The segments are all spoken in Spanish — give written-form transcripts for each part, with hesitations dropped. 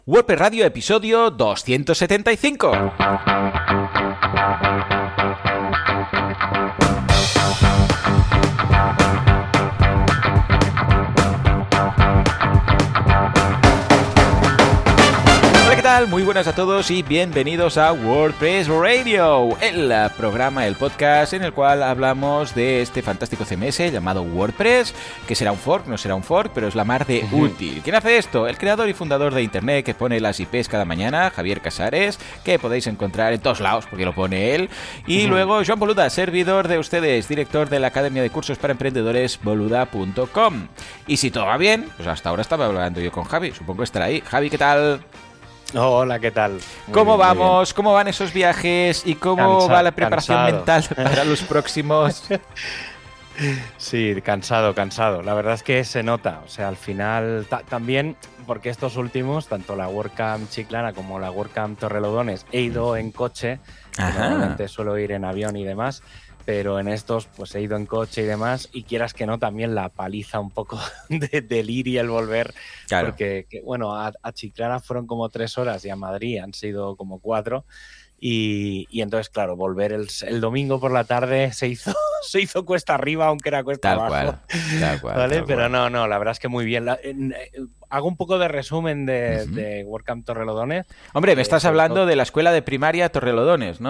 WordPress Radio, episodio 275. ¿Qué tal? Muy buenas a todos y bienvenidos a WordPress Radio, el programa, el podcast en el cual hablamos de este fantástico CMS llamado WordPress, que será un fork, no será un fork, pero es la mar de útil. ¿Quién hace esto? El creador y fundador de Internet que pone las IPs cada mañana, Javier Casares, que podéis encontrar en todos lados porque lo pone él. Y luego Joan Boluda, servidor de ustedes, director de la Academia de Cursos para Emprendedores, boluda.com. Y si todo va bien, pues hasta ahora estaba hablando yo con Javi, supongo que estará ahí. Javi, ¿qué tal? Hola, ¿qué tal? ¿Cómo vamos? ¿Cómo van esos viajes? ¿Y cómo va la preparación mental para los próximos? Sí, cansado. La verdad es que se nota. O sea, al final también, porque estos últimos, tanto la WordCamp Chiclana como la WordCamp Torrelodones, he ido en coche. Normalmente suelo ir en avión y demás. Pero en estos pues he ido en coche y demás, y quieras que no, también la paliza un poco del ir y el volver, claro. Porque bueno, a Chiclana fueron como 3 horas y a Madrid han sido como 4, y entonces, claro, volver el domingo por la tarde se hizo cuesta arriba, aunque era cuesta abajo. Tal cual, ¿vale? tal Pero cual. no, la verdad es que muy bien. Hago un poco de resumen de WordCamp Torrelodones. Hombre, me estás hablando de la escuela de primaria Torrelodones, ¿no?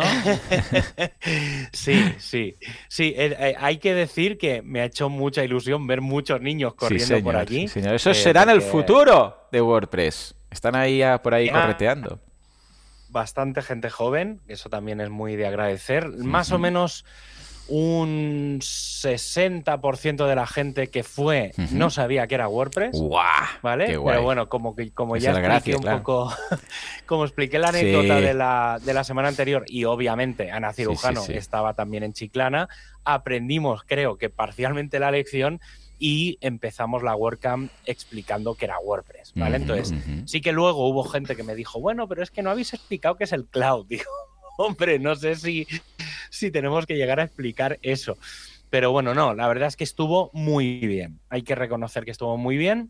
Sí. Hay que decir que me ha hecho mucha ilusión ver muchos niños corriendo por allí. Sí, señor. Esos serán el futuro de WordPress. Están ahí por ahí correteando. Bastante gente joven, eso también es muy de agradecer. Más o menos un 60% de la gente que fue no sabía que era WordPress. ¡Guau! ¿Vale? Qué guay. Pero bueno, como ya expliqué un poco, como expliqué la Sí. anécdota de la semana anterior, y obviamente Ana Cirujano estaba también en Chiclana, aprendimos, creo que parcialmente la lección, y empezamos la WordCamp explicando que era WordPress, ¿vale? Entonces, sí que luego hubo gente que me dijo, bueno, pero es que no habéis explicado qué es el cloud. Digo, hombre, no sé si tenemos que llegar a explicar eso. Pero bueno, no, la verdad es que estuvo muy bien. Hay que reconocer que estuvo muy bien.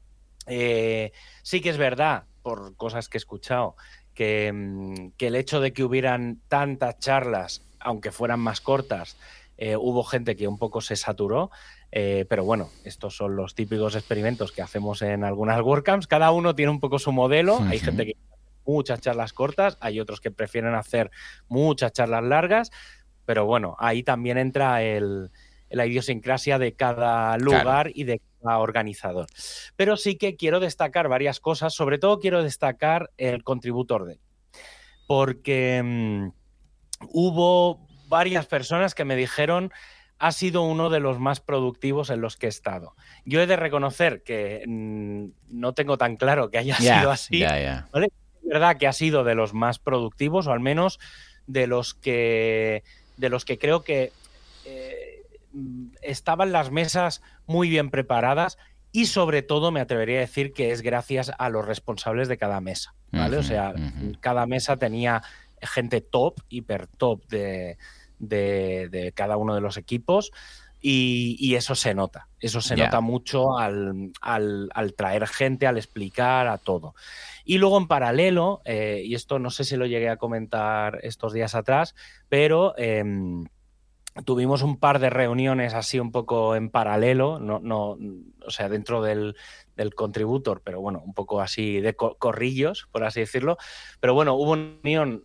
Sí que es verdad, por cosas que he escuchado, que el hecho de que hubieran tantas charlas, aunque fueran más cortas, hubo gente que un poco se saturó. Pero bueno, estos son los típicos experimentos que hacemos en algunas WordCamps. Cada uno tiene un poco su modelo. Hay gente que hace muchas charlas cortas, hay otros que prefieren hacer muchas charlas largas, pero bueno, ahí también entra la idiosincrasia de cada lugar y de cada organizador. Pero sí que quiero destacar varias cosas, sobre todo quiero destacar el Contributor Day, porque hubo varias personas que me dijeron ha sido uno de los más productivos en los que he estado. Yo he de reconocer que no tengo tan claro que haya sido así. ¿Vale? Es verdad que ha sido de los más productivos, o al menos de los que creo que estaban las mesas muy bien preparadas, y sobre todo me atrevería a decir que es gracias a los responsables de cada mesa, ¿vale? O sea, cada mesa tenía gente top, hiper top de cada uno de los equipos, y eso se nota. Eso se nota mucho al traer gente, al explicar, a todo. Y luego en paralelo, y esto no sé si lo llegué a comentar estos días atrás, pero tuvimos un par de reuniones así un poco en paralelo, o sea, dentro del contributor, pero bueno, un poco así de corrillos, por así decirlo. Pero bueno, hubo una reunión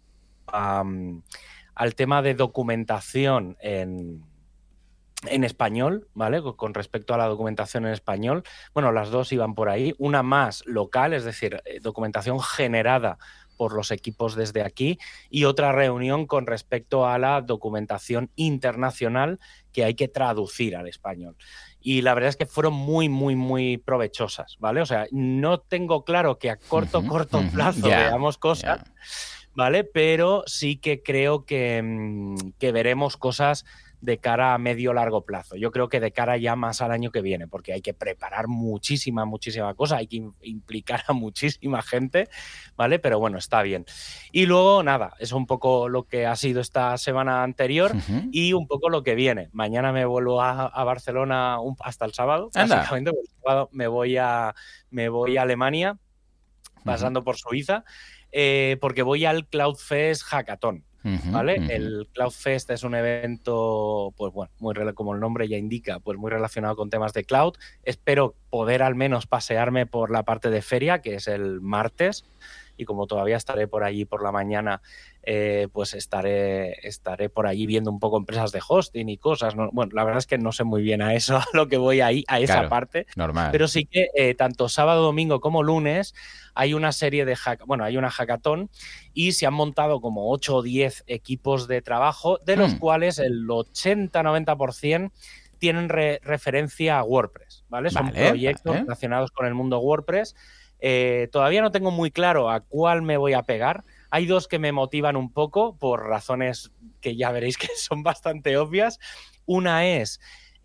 al tema de documentación en español, ¿vale? Con respecto a la documentación en español. Bueno, las dos iban por ahí. Una más local, es decir, documentación generada por los equipos desde aquí, y otra reunión con respecto a la documentación internacional que hay que traducir al español. Y la verdad es que fueron muy, muy, muy provechosas, ¿vale? O sea, no tengo claro que a corto plazo veamos cosas, ¿vale? Pero sí que creo que veremos cosas de cara a medio-largo plazo. Yo creo que de cara ya más al año que viene, porque hay que preparar muchísima cosa, hay que implicar a muchísima gente, ¿vale? Pero bueno, está bien. Y luego, nada, es un poco lo que ha sido esta semana anterior y un poco lo que viene. Mañana me vuelvo a Barcelona hasta el sábado. Anda. Básicamente, el sábado me voy a Alemania pasando por Suiza, porque voy al CloudFest Hackathon. ¿Vale? El CloudFest es un evento, pues bueno, como el nombre ya indica, pues muy relacionado con temas de cloud. Espero poder al menos pasearme por la parte de feria, que es el martes, y como todavía estaré por allí por la mañana, pues estaré por allí viendo un poco empresas de hosting y cosas. ¿No? Bueno, la verdad es que no sé muy bien a eso, a lo que voy ahí, a esa parte. Normal. Pero sí que tanto sábado, domingo como lunes hay una serie de hay una hackathon y se han montado como 8 o 10 equipos de trabajo, de los cuales el 80-90% tienen referencia a WordPress, ¿vale? Son proyectos relacionados con el mundo WordPress. Todavía no tengo muy claro a cuál me voy a pegar. Hay dos que me motivan un poco por razones que ya veréis que son bastante obvias. Una es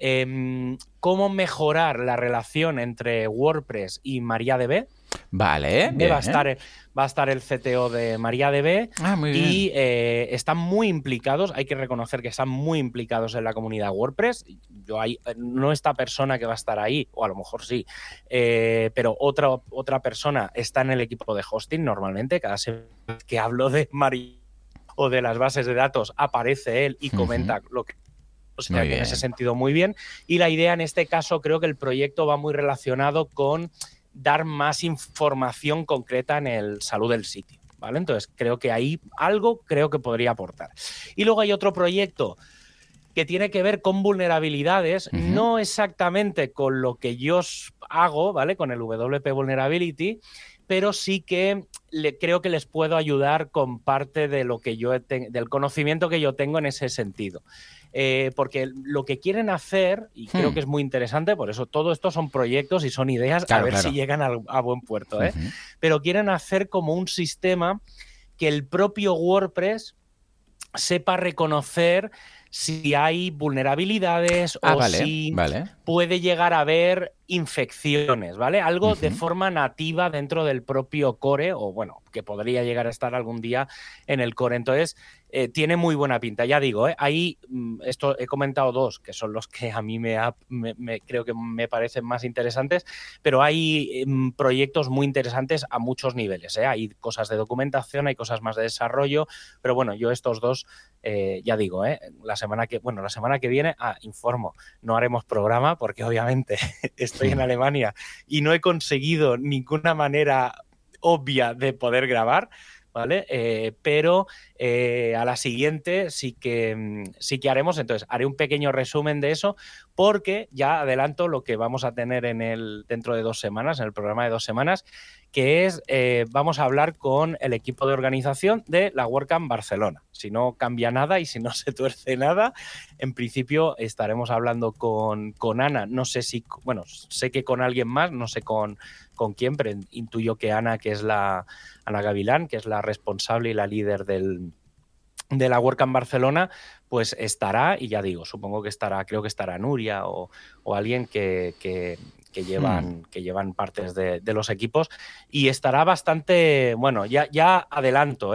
cómo mejorar la relación entre WordPress y MariaDB. Vale. Va a estar el CTO de MariaDB y están muy implicados, hay que reconocer que están muy implicados en la comunidad WordPress. No esta persona que va a estar ahí, o a lo mejor sí, pero otra persona está en el equipo de hosting normalmente. Cada vez que hablo de Maria o de las bases de datos aparece él y comenta lo que... O sea, que en ese sentido muy bien. Y la idea en este caso, creo que el proyecto va muy relacionado con dar más información concreta en el salud del sitio, ¿vale? Entonces, creo que ahí algo podría aportar. Y luego hay otro proyecto que tiene que ver con vulnerabilidades, no exactamente con lo que yo hago, ¿vale? Con el WP Vulnerability, pero sí que creo que les puedo ayudar con parte de lo que del conocimiento que yo tengo en ese sentido. Porque lo que quieren hacer, y creo que es muy interesante, por eso todo esto son proyectos y son ideas, si llegan a buen puerto, pero quieren hacer como un sistema que el propio WordPress sepa reconocer si hay vulnerabilidades si puede llegar a haber infecciones, ¿vale? Algo de forma nativa dentro del propio core, o bueno, que podría llegar a estar algún día en el core. Entonces, tiene muy buena pinta. Ya digo, ahí esto he comentado dos, que son los que a mí creo que me parecen más interesantes, pero hay proyectos muy interesantes a muchos niveles, ¿eh? Hay cosas de documentación, hay cosas más de desarrollo, pero bueno, yo estos dos, ya digo, la semana que viene, informo, no haremos programa porque obviamente estoy en Alemania y no he conseguido ninguna manera obvia de poder grabar, ¿vale? Pero a la siguiente sí que haremos. Entonces, haré un pequeño resumen de eso porque ya adelanto lo que vamos a tener dentro de 2 semanas, en el programa de 2 semanas, que es, vamos a hablar con el equipo de organización de la WordCamp Barcelona. Si no cambia nada y si no se tuerce nada, en principio estaremos hablando con Ana. No sé si, bueno, sé que con alguien más, no sé con quién, pero intuyo que Ana, que es Ana Gavilán, que es la responsable y la líder de la WordCamp Barcelona, pues estará, y ya digo, supongo que estará, creo que estará Nuria o alguien que llevan partes de los equipos, y estará bastante, bueno, ya adelanto,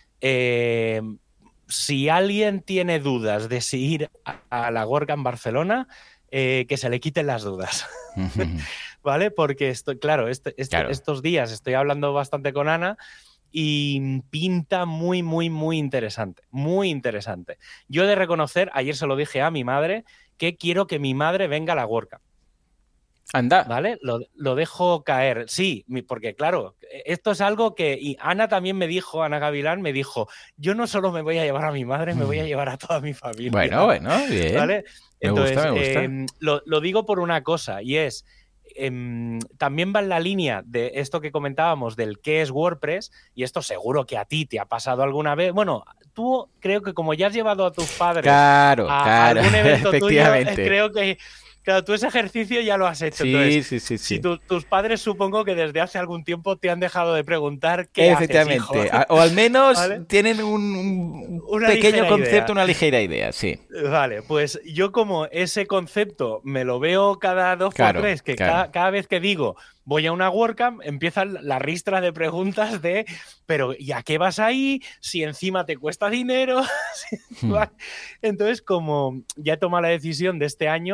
si alguien tiene dudas de si ir a la WordCamp Barcelona, que se le quiten las dudas. ¿Vale? Porque estos días estoy hablando bastante con Ana y pinta muy, muy, muy interesante. Muy interesante. Yo he de reconocer, ayer se lo dije a mi madre, que quiero que mi madre venga a la WordCamp. Anda. ¿Vale? Lo dejo caer. Sí, porque claro, esto es algo que... Y Ana también me dijo, Ana Gavilán me dijo, yo no solo me voy a llevar a mi madre, me voy a llevar a toda mi familia. Bueno, bien. ¿Vale? Entonces, me gusta. Lo digo por una cosa, y es... también va en la línea de esto que comentábamos del qué es WordPress, y esto seguro que a ti te ha pasado alguna vez. Bueno, tú creo que como ya has llevado a tus padres a algún evento tuyo, creo que... Claro, tú ese ejercicio ya lo has hecho. Sí, entonces, sí. Si tus padres supongo que desde hace algún tiempo te han dejado de preguntar qué haces, hijo. O al menos tienen un pequeño concepto, una ligera idea, sí. Vale, pues yo como ese concepto me lo veo cada 2 por 3, que cada vez que digo voy a una WordCamp, empiezan la ristra de preguntas de pero ¿y a qué vas ahí? Si encima te cuesta dinero. Entonces, como ya he tomado la decisión de este año,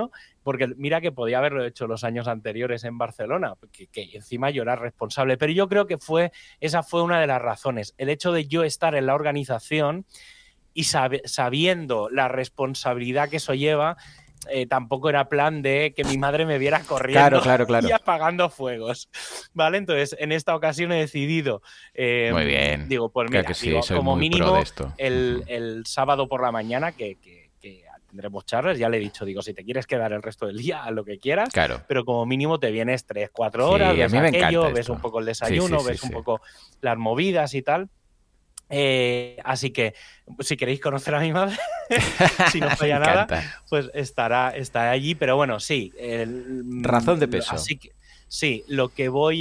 porque mira que podía haberlo hecho los años anteriores en Barcelona, que encima yo era responsable, pero yo creo que esa fue una de las razones, el hecho de yo estar en la organización y sabiendo la responsabilidad que eso lleva. Tampoco era plan de que mi madre me viera corriendo claro. y apagando fuegos, ¿vale? Entonces, en esta ocasión he decidido... muy bien. Digo, pues mira, que sí, como mínimo el sábado por la mañana que tendremos charlas, ya le he dicho, digo, si te quieres quedar el resto del día, haz lo que quieras, pero como mínimo te vienes 3-4 horas, ves aquello, ves un poco el desayuno, ves un poco las movidas y tal. Así que si queréis conocer a mi madre, si no falla nada, pues estará allí. Pero bueno, sí. Razón de peso. Así que sí, lo que voy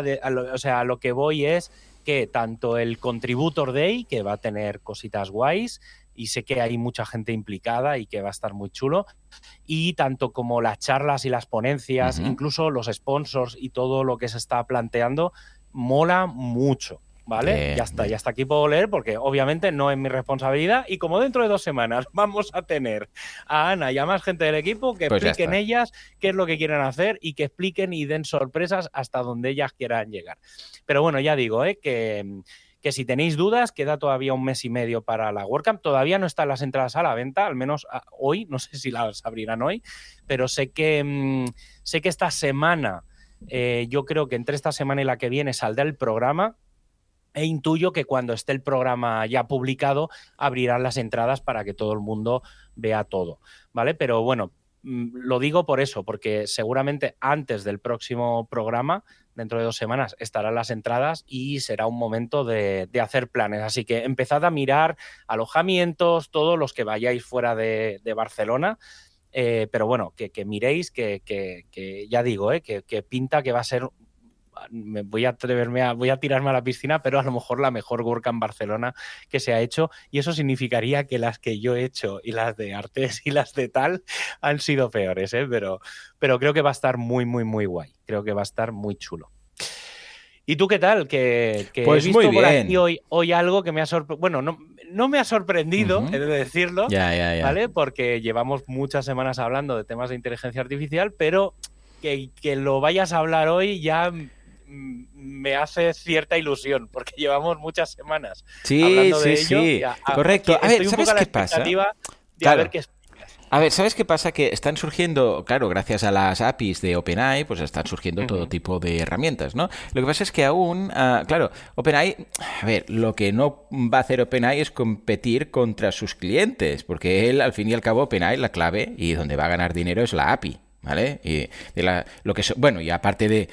es que tanto el Contributor Day, que va a tener cositas guays, y sé que hay mucha gente implicada y que va a estar muy chulo, y tanto como las charlas y las ponencias, incluso los sponsors y todo lo que se está planteando, mola mucho. ¿Vale? Ya está aquí puedo leer porque obviamente no es mi responsabilidad y como dentro de 2 semanas vamos a tener a Ana y a más gente del equipo que expliquen ellas qué es lo que quieren hacer y que expliquen y den sorpresas hasta donde ellas quieran llegar. Pero bueno, ya digo, que si tenéis dudas, queda todavía 1 mes y medio para la WordCamp. Todavía no están las entradas a la venta, al menos hoy, no sé si las abrirán hoy, pero sé que esta semana, yo creo que entre esta semana y la que viene saldrá el programa. E intuyo que cuando esté el programa ya publicado abrirán las entradas para que todo el mundo vea todo, ¿vale? Pero bueno, lo digo por eso, porque seguramente antes del próximo programa, dentro de 2 semanas, estarán las entradas y será un momento de hacer planes. Así que empezad a mirar alojamientos, todos los que vayáis fuera de Barcelona. Pero bueno, que miréis que ya digo, que pinta que va a ser... voy a tirarme a la piscina, pero a lo mejor la mejor WordCamp Barcelona que se ha hecho, y eso significaría que las que yo he hecho y las de Artes y las de tal han sido peores, pero creo que va a estar muy, muy, muy guay. Creo que va a estar muy chulo. ¿Y tú qué tal? Que pues he visto muy bien. Por aquí hoy algo que me ha sorprendido. Bueno, no me ha sorprendido, he de decirlo, ¿vale? Porque llevamos muchas semanas hablando de temas de inteligencia artificial, pero que lo vayas a hablar hoy ya me hace cierta ilusión, porque llevamos muchas semanas hablando de ello. Sí, correcto. A ver, ¿sabes qué pasa? A ver qué explicas. A ver, ¿sabes qué pasa? Que están surgiendo, claro, gracias a las APIs de OpenAI, pues están surgiendo todo tipo de herramientas, ¿no? Lo que pasa es que aún, claro, OpenAI, a ver, lo que no va a hacer OpenAI es competir contra sus clientes, porque él, al fin y al cabo, OpenAI, la clave y donde va a ganar dinero es la API. ¿Vale? Y y aparte de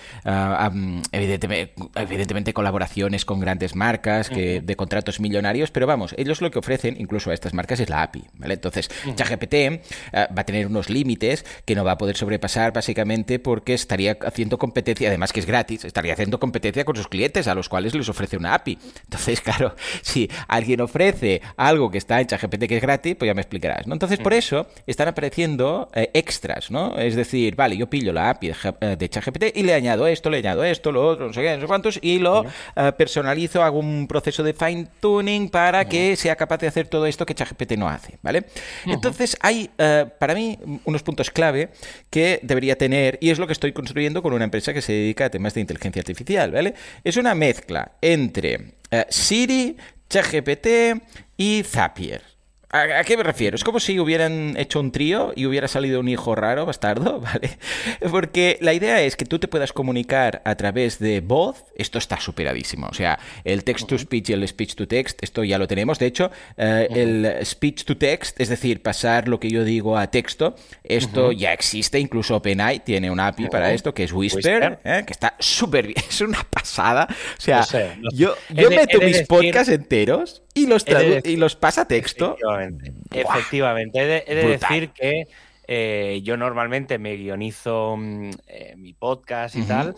evidentemente colaboraciones con grandes marcas de contratos millonarios, pero vamos, ellos lo que ofrecen incluso a estas marcas es la API, ¿vale? Entonces, ChatGPT va a tener unos límites que no va a poder sobrepasar básicamente porque estaría haciendo competencia, además que es gratis, estaría haciendo competencia con sus clientes a los cuales les ofrece una API. Entonces, claro, si alguien ofrece algo que está en ChatGPT que es gratis, pues ya me explicarás, ¿no? Entonces, por eso están apareciendo extras, ¿no? Es decir, vale, yo pillo la API de ChatGPT y le añado esto, lo otro, no sé qué, no sé cuántos, y lo personalizo, hago un proceso de fine tuning para que sea capaz de hacer todo esto que ChatGPT no hace, ¿vale? Entonces hay, para mí, unos puntos clave que debería tener, y es lo que estoy construyendo con una empresa que se dedica a temas de inteligencia artificial, ¿vale? Es una mezcla entre Siri, ChatGPT y Zapier. ¿A qué me refiero? Es como si hubieran hecho un trío y hubiera salido un hijo raro, bastardo, ¿vale? Porque la idea es que tú te puedas comunicar a través de voz. Esto está superadísimo. O sea, el text-to-speech y el speech-to-text, esto ya lo tenemos. De hecho, el speech-to-text, es decir, pasar lo que yo digo a texto, esto ya existe. Incluso OpenAI tiene una API para esto, que es Whisper, que está súper bien. Es una pasada. O sea, yo meto mis podcasts enteros y los pasa a texto. Efectivamente. He de decir que yo normalmente me guionizo mi podcast y tal.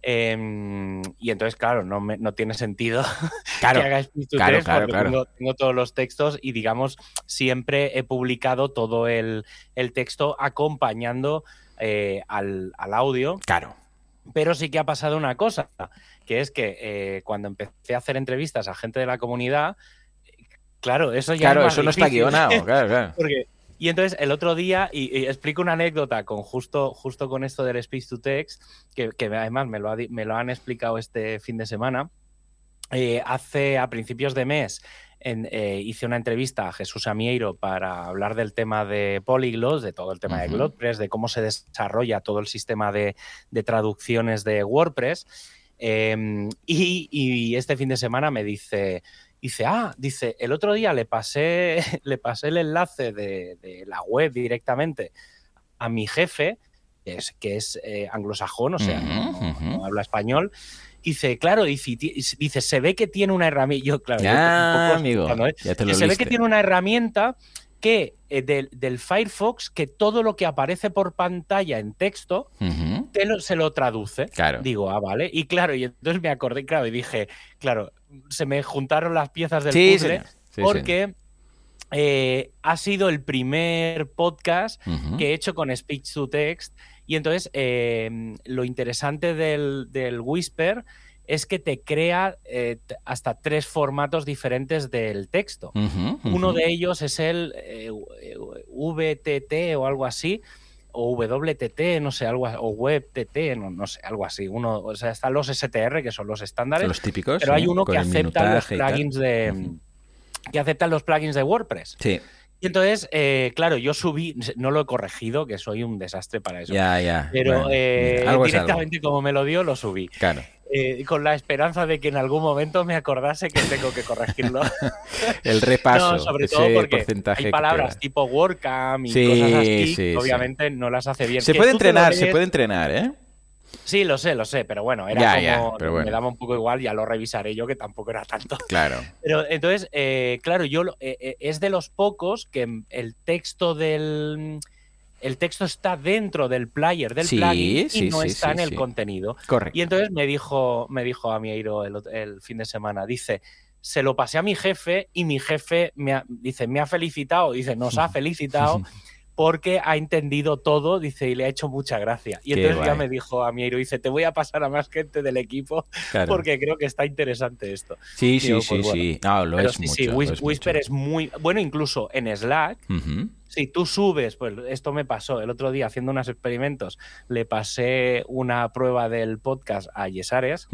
Y entonces, claro, no tiene sentido que haga speech to text porque tengo todos los textos y, digamos, siempre he publicado todo el texto acompañando al audio. Claro. Pero sí que ha pasado una cosa, que es que cuando empecé a hacer entrevistas a gente de la comunidad, claro, eso ya es más eso no difícil. está guionado, claro. Y entonces el otro día, y explico una anécdota con justo con esto del speech to text, que además me lo han explicado este fin de semana. A principios de mes hice una entrevista a Jesús Amieiro para hablar del tema de Polyglots, de todo el tema de GlotPress, de cómo se desarrolla todo el sistema de traducciones de WordPress. Y este fin de semana me dice, el otro día le pasé el enlace de la web directamente a mi jefe, que es anglosajón, o sea, no habla español. Dice, claro, dice, se ve que tiene una herramienta. Yo, claro, amigo, ya te lo se ve que tiene una herramienta que del Firefox, que todo lo que aparece por pantalla en texto se lo traduce. Claro. Digo, vale. Y claro, y entonces me acordé, claro, y dije, claro, se me juntaron las piezas del puzzle, porque ha sido el primer podcast que he hecho con speech to text. Y entonces lo interesante del Whisper es que te crea hasta 3 formatos diferentes del texto. Uno de ellos es el VTT o algo así, o WTT, no sé, algo, o WebTT, no sé, algo así. O sea, están los STR, que son los estándares. Son los típicos. Pero hay uno que acepta los plugins que aceptan los plugins de WordPress. Sí. Y entonces, claro, yo subí, no lo he corregido, que soy un desastre para eso. Ya. Pero bueno, directamente como me lo dio, lo subí. Claro. Con la esperanza de que en algún momento me acordase que tengo que corregirlo. El repaso. No, sobre todo porque hay palabras tipo WordCamp y cosas así, que obviamente no las hace bien. Se puede entrenar, ¿eh? Sí, lo sé, pero bueno, me daba un poco igual, ya lo revisaré yo, que tampoco era tanto. Claro. Pero entonces, claro, es de los pocos que el texto está dentro del player del plugin y no está en el contenido. Correcto. Y entonces me dijo Amieiro el fin de semana, dice, se lo pasé a mi jefe y mi jefe me ha felicitado, nos ha felicitado porque ha entendido todo, dice, y le ha hecho mucha gracia. Y entonces ya me dijo Amieiro, dice, te voy a pasar a más gente del equipo porque creo que está interesante esto. Sí. No, lo es mucho. Sí, Whisper es muy... Bueno, incluso en Slack, si tú subes, pues esto me pasó el otro día haciendo unos experimentos, le pasé una prueba del podcast a Yesares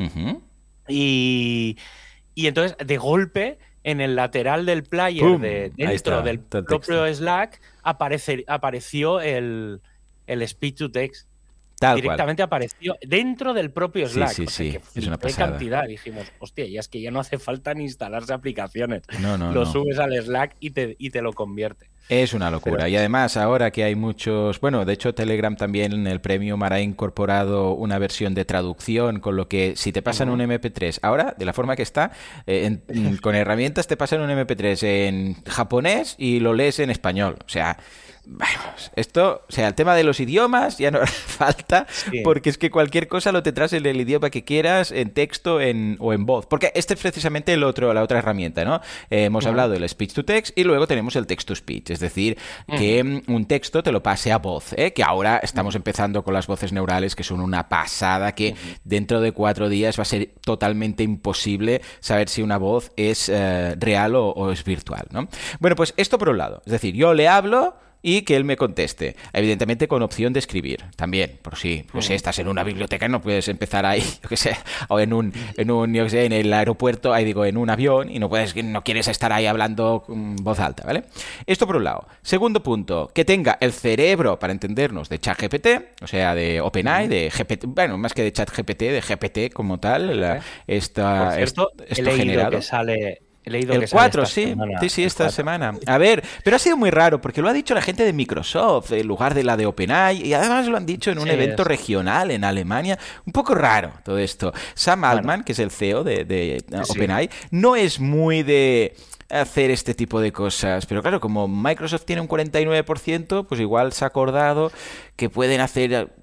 y entonces, de golpe, en el lateral del player dentro del propio Slack apareció el speech to text. Directamente apareció dentro del propio Slack. Sí. Es una pasada. Cantidad. Dijimos, hostia, ya es que ya no hace falta ni instalarse aplicaciones. No. Subes al Slack y te lo convierte. Es una locura. Y además, ahora que hay muchos... Bueno, de hecho, Telegram también en el Premium hará incorporado una versión de traducción, con lo que si te pasan un MP3, ahora, de la forma que está, con herramientas te pasan un MP3 en japonés y lo lees en español. O sea... Vamos, esto, o sea, el tema de los idiomas ya no hace falta, porque es que cualquier cosa lo tendrás en el idioma que quieras, en texto o en voz. Porque este es precisamente la otra herramienta, ¿no? Hemos hablado del speech to text y luego tenemos el text to speech, es decir, que un texto te lo pase a voz, que ahora estamos empezando con las voces neurales, que son una pasada, que dentro de 4 días va a ser totalmente imposible saber si una voz es real o es virtual, ¿no? Bueno, pues esto por un lado, es decir, yo le hablo y que él me conteste, evidentemente con opción de escribir también, por si estás en una biblioteca no puedes empezar ahí, yo qué sé, o en el aeropuerto, en un avión y no quieres estar ahí hablando con voz alta, ¿vale? Esto por un lado. Segundo punto, que tenga el cerebro, para entendernos, de ChatGPT, o sea, de OpenAI, de GPT, bueno, más que de ChatGPT, de GPT como tal, esto generado. Que sale... El 4, esta semana. A ver, pero ha sido muy raro porque lo ha dicho la gente de Microsoft en lugar de la de OpenAI y además lo han dicho en un evento regional en Alemania. Un poco raro todo esto. Sam Altman, que es el CEO de OpenAI, no es muy de hacer este tipo de cosas, pero claro, como Microsoft tiene un 49%, pues igual se ha acordado que pueden hacer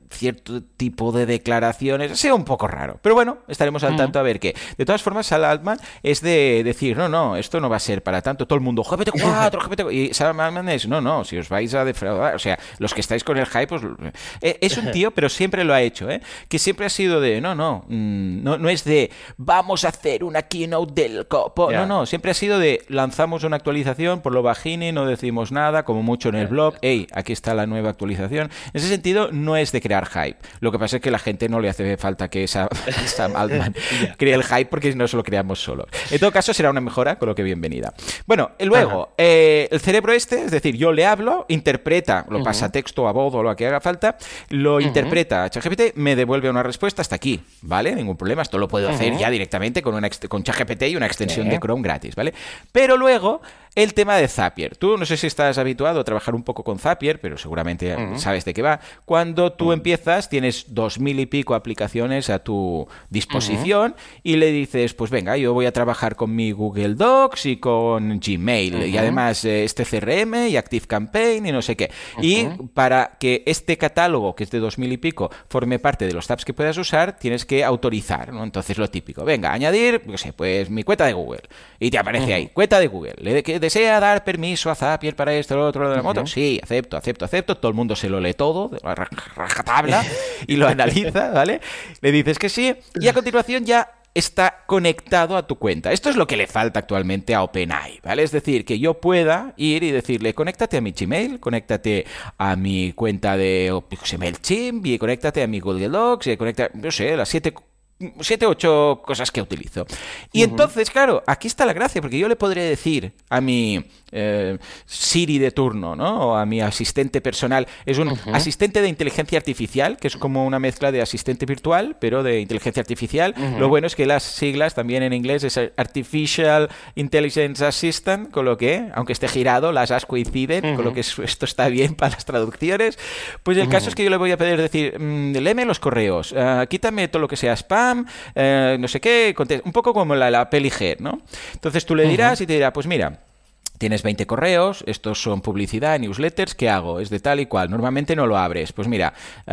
cierto tipo de declaraciones sea un poco raro. Pero bueno, estaremos al tanto a ver qué. De todas formas, Sam Altman es de decir, no, esto no va a ser para tanto. Todo el mundo, GPT-4, GPT-4. Y Sam Altman es, no, si os vais a defraudar. O sea, los que estáis con el hype, pues, es un tío, pero siempre lo ha hecho, que siempre ha sido de, no es de, vamos a hacer una keynote del copo. Yeah. No, siempre ha sido de, lanzamos una actualización por lo bajini, no decimos nada, como mucho en el blog, aquí está la nueva actualización. En ese sentido, no es de crear hype. Lo que pasa es que a la gente no le hace falta que Sam Altman cree el hype, porque no se lo creamos solo. En todo caso, será una mejora, con lo que bienvenida. Bueno, luego, el cerebro es decir, yo le hablo, interpreta, lo pasa a texto, a voz o lo que haga falta, lo interpreta a ChatGPT, me devuelve una respuesta hasta aquí, ¿vale? Ningún problema, esto lo puedo hacer ya directamente con ChatGPT y una extensión de Chrome gratis, ¿vale? Pero luego, el tema de Zapier. Tú no sé si estás habituado a trabajar un poco con Zapier, pero seguramente sabes de qué va. Cuando tú empiezas, tienes 2000 y pico aplicaciones a tu disposición y le dices, pues venga, yo voy a trabajar con mi Google Docs y con Gmail y además este CRM y ActiveCampaign y no sé qué. Y para que este catálogo, que es de 2000 y pico, forme parte de los tabs que puedas usar, tienes que autorizar, ¿no? Entonces lo típico, venga, añadir, no sé, pues mi cuenta de Google. Y te aparece ahí, cuenta de Google. ¿Desea dar permiso a Zapier para esto, lo otro, lo de la moto? Sí, acepto. Todo el mundo se lo lee todo, de rajatabla, y lo analiza, ¿vale? Le dices que sí, y a continuación ya está conectado a tu cuenta. Esto es lo que le falta actualmente a OpenAI, ¿vale? Es decir, que yo pueda ir y decirle, conéctate a mi Gmail, conéctate a mi cuenta de MailChimp, y conéctate a mi Google Docs, y no sé, las 7 o 8 cosas que utilizo. Y entonces, claro, aquí está la gracia, porque yo le podré decir a mi Siri de turno, ¿no? O a mi asistente personal. Es un asistente de inteligencia artificial, que es como una mezcla de asistente virtual, pero de inteligencia artificial. Lo bueno es que las siglas también en inglés es Artificial Intelligence Assistant, con lo que, aunque esté girado, las as coinciden, con lo que esto está bien para las traducciones. Pues el caso es que yo le voy a pedir decir, léeme los correos, quítame todo lo que sea spam, no sé qué, un poco como la peli G, ¿no? Entonces tú le dirás y te dirá, pues mira, tienes 20 correos, estos son publicidad, newsletters, ¿qué hago? Es de tal y cual, normalmente no lo abres. Pues mira,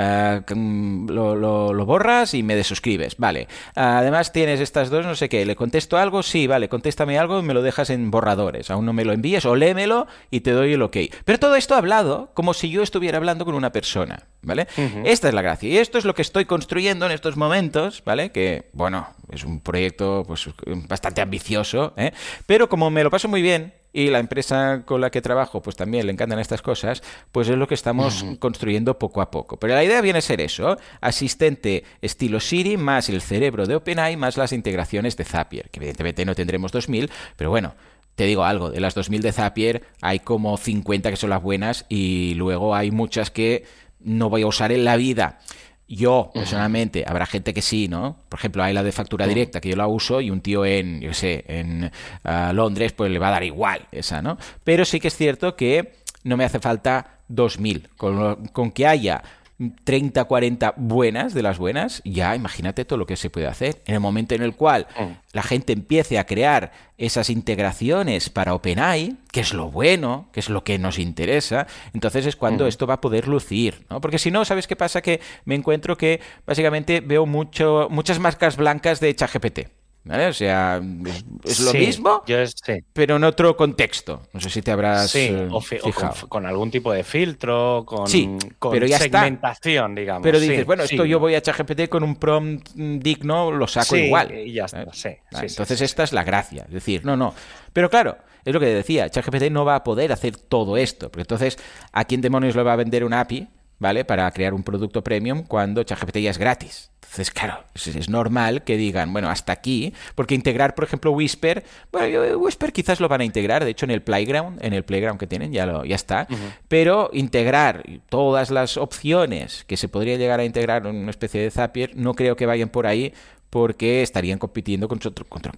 lo borras y me desuscribes, vale. Además tienes estas dos, no sé qué, ¿le contesto algo? Sí, vale, contéstame algo y me lo dejas en borradores. Aún no me lo envíes o léemelo y te doy el ok. Pero todo esto hablado como si yo estuviera hablando con una persona, ¿vale? Esta es la gracia y esto es lo que estoy construyendo en estos momentos, ¿vale? Que, bueno, es un proyecto pues bastante ambicioso, pero como me lo paso muy bien, y la empresa con la que trabajo pues también le encantan estas cosas, pues es lo que estamos construyendo poco a poco. Pero la idea viene a ser eso, asistente estilo Siri más el cerebro de OpenAI más las integraciones de Zapier, que evidentemente no tendremos 2000, pero bueno, te digo algo, de las 2000 de Zapier hay como 50 que son las buenas y luego hay muchas que no voy a usar en la vida. Yo, personalmente, habrá gente que sí, ¿no? Por ejemplo, hay la de factura directa, que yo la uso, y un tío en, yo qué sé, en Londres, pues le va a dar igual esa, ¿no? Pero sí que es cierto que no me hace falta 2000. Con que haya 30, 40 buenas de las buenas, ya imagínate todo lo que se puede hacer. En el momento en el cual la gente empiece a crear esas integraciones para OpenAI, que es lo bueno, que es lo que nos interesa, entonces es cuando esto va a poder lucir, ¿no? Porque si no, ¿sabes qué pasa? Que me encuentro que básicamente veo muchas marcas blancas de ChatGPT, ¿vale? O sea, es lo mismo, pero en otro contexto. No sé si te habrás fijado. O con algún tipo de filtro, con pero ya segmentación, está. digamos. Pero dices, esto yo voy a ChatGPT con un prompt digno, lo saco igual. Y ya está. Entonces esta es la gracia. Es decir, no. Pero claro, es lo que decía, ChatGPT no va a poder hacer todo esto. Porque entonces, ¿a quién demonios le va a vender una API, ¿vale? Para crear un producto premium cuando ChatGPT ya es gratis? Entonces, claro, es normal que digan, bueno, hasta aquí, porque integrar, por ejemplo, Whisper, Whisper quizás lo van a integrar, de hecho en el Playground que tienen ya está, pero integrar todas las opciones que se podría llegar a integrar en una especie de Zapier, no creo que vayan por ahí, porque estarían compitiendo con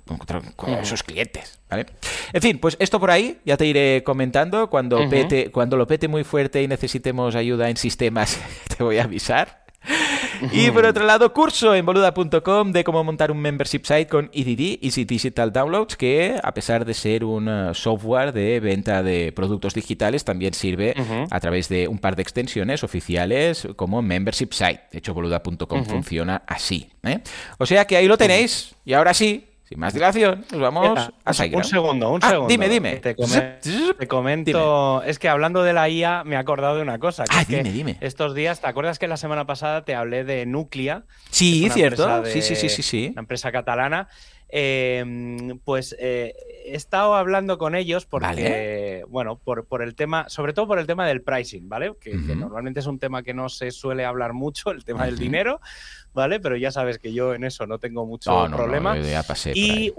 sus clientes, ¿vale? En fin, pues esto por ahí, ya te iré comentando, cuando lo pete muy fuerte y necesitemos ayuda en sistemas, te voy a avisar. Y por otro lado, curso en boluda.com de cómo montar un membership site con EDD, Easy Digital Downloads, que a pesar de ser un software de venta de productos digitales, también sirve a través de un par de extensiones oficiales como membership site. De hecho, boluda.com funciona así, ¿eh? O sea que ahí lo tenéis. Y ahora sí, sin más dilación, nos vamos a SiteGround. Un segundo. Dime. Te comento. Dime. Es que hablando de la IA me he acordado de una cosa. Dime. Estos días, ¿te acuerdas que la semana pasada te hablé de Nuclia? Sí, cierto. Sí. Una empresa catalana. He estado hablando con ellos porque, bueno, por el tema, sobre todo por el tema del pricing, ¿vale? Que normalmente es un tema que no se suele hablar mucho, el tema del dinero, ¿vale? Pero ya sabes que yo en eso no tengo mucho problema. No, ya pasé y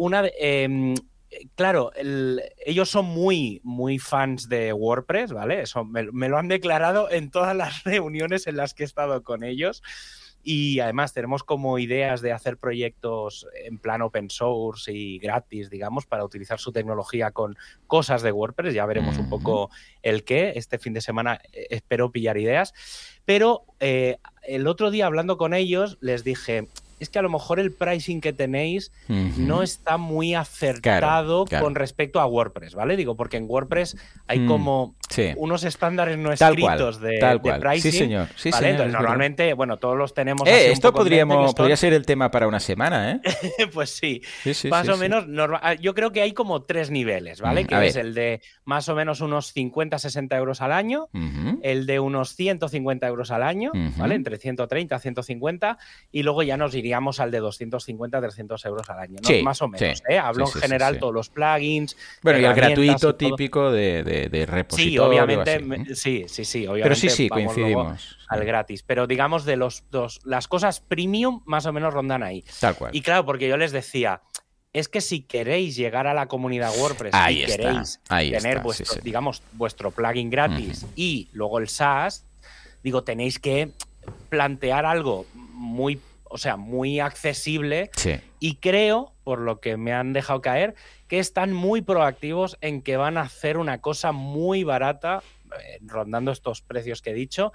claro, ellos son muy, muy fans de WordPress, ¿vale? Eso me lo han declarado en todas las reuniones en las que he estado con ellos. Y además tenemos como ideas de hacer proyectos en plan open source y gratis, digamos, para utilizar su tecnología con cosas de WordPress. Ya veremos un poco el qué. Este fin de semana espero pillar ideas. Pero el otro día hablando con ellos les dije... Es que a lo mejor el pricing que tenéis no está muy acertado con respecto a WordPress, ¿vale? Digo, porque en WordPress hay como unos estándares no escritos de pricing. Sí, señor. Sí, ¿vale? Entonces, normalmente, bueno, todos los tenemos así esto podría ser el tema para una semana, ¿eh? Pues sí. Más o menos, yo creo que hay como 3 niveles, ¿vale? Que es el de más o menos unos 50-60 euros al año, el de unos 150 euros al año, ¿vale? Entre 130 a 150, y luego ya nos iríamos al de 250-300 euros al año, ¿no? Más o menos, ¿eh? Hablo en general todos los plugins. Bueno, y el gratuito típico de repositorio. Sí, obviamente. Obviamente. Pero sí, coincidimos. Al gratis. Pero digamos, de las cosas premium, más o menos rondan ahí. Tal cual. Y claro, porque yo les decía, es que si queréis llegar a la comunidad WordPress queréis tener vuestro plugin gratis y luego el SaaS, digo, tenéis que plantear algo muy accesible y creo, por lo que me han dejado caer, que están muy proactivos en que van a hacer una cosa muy barata, rondando estos precios que he dicho,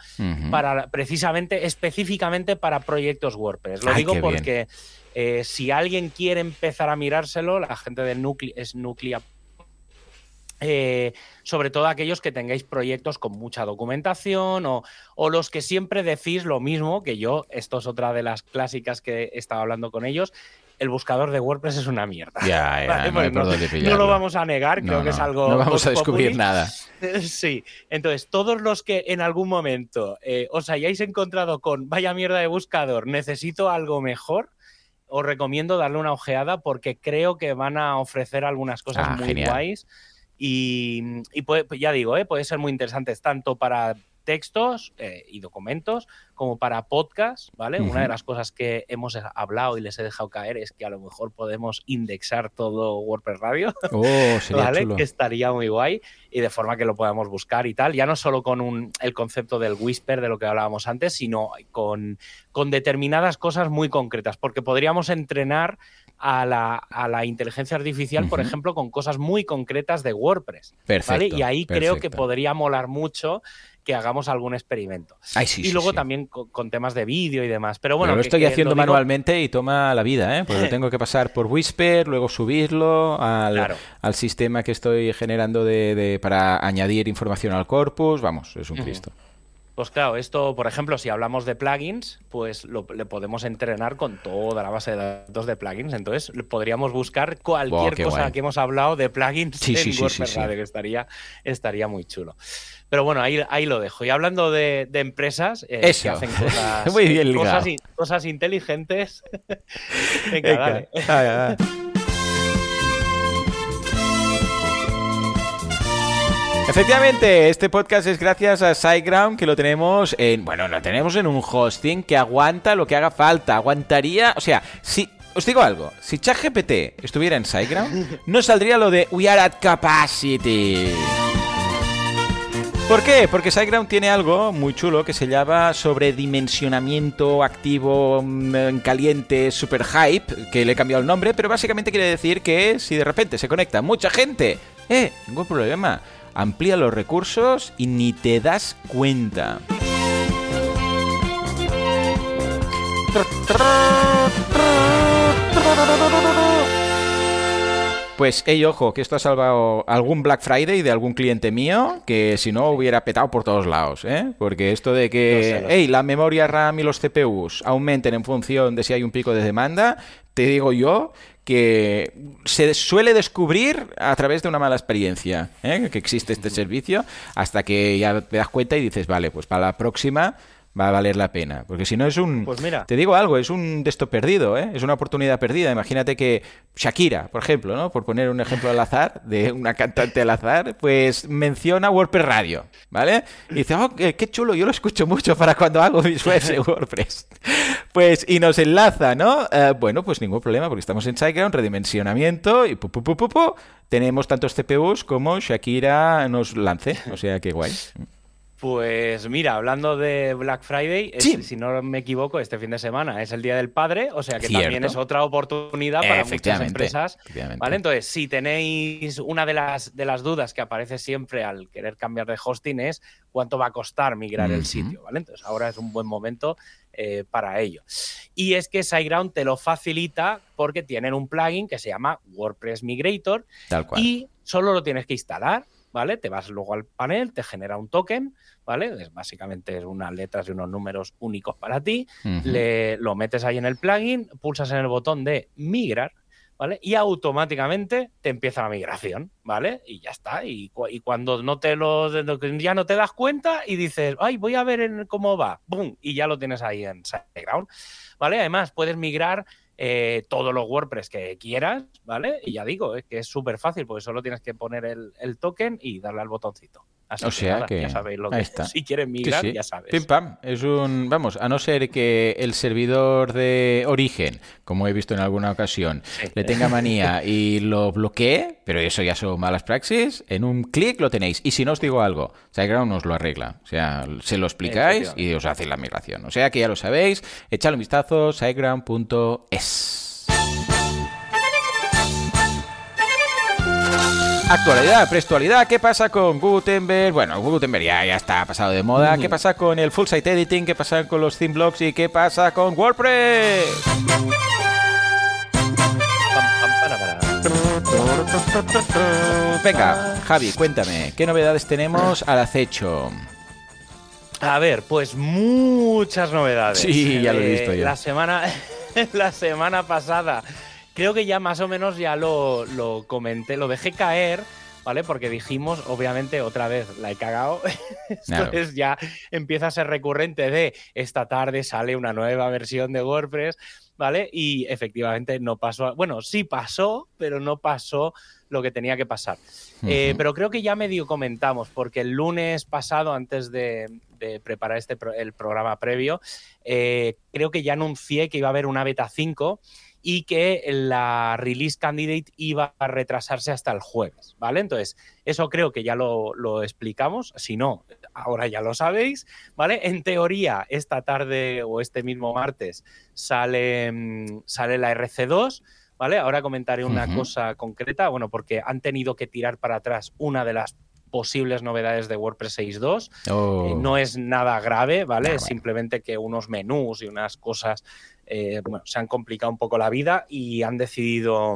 específicamente para proyectos WordPress. Lo digo porque si alguien quiere empezar a mirárselo, la gente de Nuclia. Sobre todo aquellos que tengáis proyectos con mucha documentación o los que siempre decís lo mismo que yo. Esto es otra de las clásicas que he estado hablando con ellos. El buscador de WordPress es una mierda. ¿Vale? No lo vamos a negar, creo que es algo... No vamos a descubrir nada. Sí, entonces todos los que en algún momento os hayáis encontrado con vaya mierda de buscador, necesito algo mejor, os recomiendo darle una ojeada porque creo que van a ofrecer algunas cosas muy guays. Y ya digo, puede ser muy interesante tanto para textos y documentos como para podcast, ¿vale? Una de las cosas que hemos hablado y les he dejado caer es que a lo mejor podemos indexar todo WordPress Radio, ¿vale? Chulo. Que estaría muy guay y de forma que lo podamos buscar y tal, ya no solo con el concepto del Whisper de lo que hablábamos antes, sino con determinadas cosas muy concretas, porque podríamos entrenar a la inteligencia artificial, por ejemplo, con cosas muy concretas de WordPress. Perfecto, ¿vale? Y ahí creo que podría molar mucho que hagamos algún experimento. Y luego también con temas de vídeo y demás. Pero bueno, lo estoy haciendo manualmente y toma la vida, ¿eh? Porque tengo que pasar por Whisper, luego subirlo al sistema que estoy generando para añadir información al corpus. Vamos, es un Cristo. Pues claro, esto, por ejemplo, si hablamos de plugins, pues le podemos entrenar con toda la base de datos de plugins. Entonces, podríamos buscar cualquier cosa que hemos hablado de plugins en WordPress Radio, que estaría muy chulo. Pero bueno, ahí lo dejo. Y hablando de empresas que hacen cosas, muy bien cosas inteligentes, venga, dale. Efectivamente, este podcast es gracias a SiteGround, que lo tenemos en un hosting que aguanta lo que haga falta. Aguantaría, o sea, os digo algo, si ChatGPT estuviera en SiteGround, no saldría lo de We are at capacity. ¿Por qué? Porque SiteGround tiene algo muy chulo que se llama sobredimensionamiento activo en caliente super hype, que le he cambiado el nombre, pero básicamente quiere decir que si de repente se conecta mucha gente, ningún problema, amplía los recursos y ni te das cuenta. Pues, ojo, que esto ha salvado algún Black Friday de algún cliente mío que si no hubiera petado por todos lados, ¿eh? Porque esto de que, la memoria RAM y los CPUs aumenten en función de si hay un pico de demanda, te digo yo que se suele descubrir a través de una mala experiencia, ¿eh? Que existe este servicio, hasta que ya te das cuenta y dices, vale, pues para la próxima va a valer la pena. Porque si no es un... Pues mira. Te digo algo, es un de esto perdido, ¿eh? Es una oportunidad perdida. Imagínate que Shakira, por ejemplo, ¿no? Por poner un ejemplo al azar, de una cantante al azar, pues menciona WordPress Radio, ¿vale? Y dice, oh, qué chulo, yo lo escucho mucho para cuando hago mis webs en WordPress. Pues, y nos enlaza, ¿no? Bueno, pues ningún problema, porque estamos en SiteGround, redimensionamiento, y tenemos tantos CPUs como Shakira nos lance. O sea, qué guay. Pues mira, hablando de Black Friday, sí. Si no me equivoco, este fin de semana es el Día del Padre, o sea que también es otra oportunidad para muchas empresas. ¿Vale? Entonces, si tenéis una de las dudas que aparece siempre al querer cambiar de hosting es cuánto va a costar migrar el sitio, ¿vale? Entonces, ahora es un buen momento para ello. Y es que SiteGround te lo facilita porque tienen un plugin que se llama WordPress Migrator. Tal cual. Y solo lo tienes que instalar, ¿vale? Te vas luego al panel, te genera un token, ¿vale? Básicamente es unas letras y unos números únicos para ti. Lo metes ahí en el plugin, pulsas en el botón de migrar, ¿vale? Y automáticamente te empieza la migración, ¿vale? Y ya está. Y cuando ya no te das cuenta y dices, ay, voy a ver cómo va, ¡bum! Y ya lo tienes ahí en SiteGround, ¿vale? Además, puedes migrar todos los WordPress que quieras, ¿vale? Y ya digo, es que es súper fácil, porque solo tienes que poner el token y darle al botoncito. Así que ya sabéis lo que es. Si quieres migrar, ya sabes. Pim pam. Es vamos, a no ser que el servidor de origen, como he visto en alguna ocasión, le tenga manía y lo bloquee, pero eso ya son malas praxis, en un clic lo tenéis. Y si no os digo algo, SiteGround os lo arregla. O sea, se lo explicáis y os hacéis la migración. O sea que ya lo sabéis, echadle un vistazo, siteground.es. Actualidad, prestualidad, ¿qué pasa con Gutenberg? Bueno, Gutenberg ya está pasado de moda. ¿Qué pasa con el full site editing? ¿Qué pasa con los theme blocks? ¿Y qué pasa con WordPress? Venga, Javi, cuéntame, ¿qué novedades tenemos al acecho? A ver, pues muchas novedades. Sí, ya lo he visto yo. La semana pasada creo que ya más o menos ya lo comenté, lo dejé caer, ¿vale? Porque dijimos, obviamente, otra vez la he cagado. Entonces ya empieza a ser recurrente de esta tarde sale una nueva versión de WordPress, ¿vale? Y efectivamente no pasó. Bueno, sí pasó, pero no pasó lo que tenía que pasar. Pero creo que ya medio comentamos, porque el lunes pasado, antes de preparar el programa previo, creo que ya anuncié que iba a haber una beta 5 y que la release candidate iba a retrasarse hasta el jueves, ¿vale? Entonces, eso creo que ya lo explicamos. Si no, ahora ya lo sabéis, ¿vale? En teoría, esta tarde o este mismo martes sale la RC2, ¿vale? Ahora comentaré una cosa concreta, bueno, porque han tenido que tirar para atrás una de las posibles novedades de WordPress 6.2. No es nada grave, ¿vale? Es simplemente que unos menús y unas cosas se han complicado un poco la vida y han decidido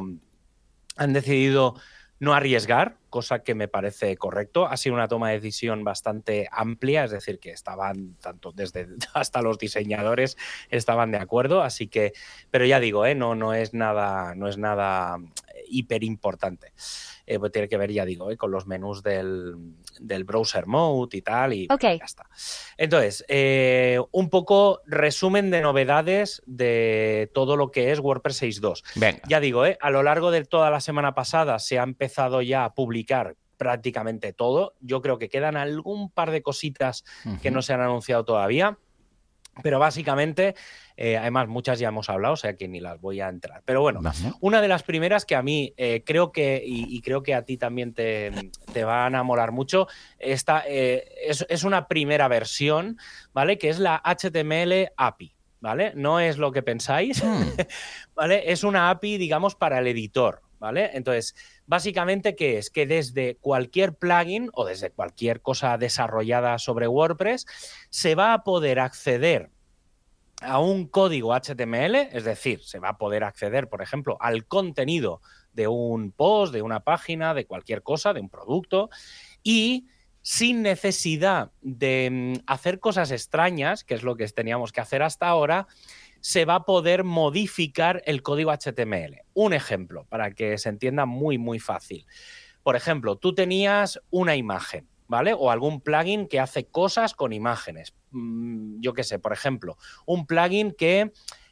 no arriesgar, cosa que me parece correcto. Ha sido una toma de decisión bastante amplia, es decir, que estaban tanto hasta los diseñadores estaban de acuerdo, así que, pero ya digo, no es nada hiper importante. Pues tiene que ver, ya digo, con los menús del browser mode y tal, y ya está. Entonces, un poco resumen de novedades de todo lo que es WordPress 6.2. Venga. Ya digo, a lo largo de toda la semana pasada se ha empezado ya a publicar prácticamente todo. Yo creo que quedan algún par de cositas que no se han anunciado todavía. Pero básicamente, además muchas ya hemos hablado, o sea que ni las voy a entrar. Pero bueno, una de las primeras que a mí creo que, y creo que a ti también te van a molar mucho, esta es una primera versión, ¿vale? Que es la HTML API, ¿vale? No es lo que pensáis, ¿vale? Es una API, digamos, para el editor, ¿vale? Entonces, básicamente, ¿qué es? Que desde cualquier plugin o desde cualquier cosa desarrollada sobre WordPress se va a poder acceder a un código HTML, es decir, se va a poder acceder, por ejemplo, al contenido de un post, de una página, de cualquier cosa, de un producto, y sin necesidad de hacer cosas extrañas, que es lo que teníamos que hacer hasta ahora, se va a poder modificar el código HTML. Un ejemplo, para que se entienda muy, muy fácil. Por ejemplo, tú tenías una imagen, ¿vale? O algún plugin que hace cosas con imágenes. Yo qué sé, por ejemplo, un plugin que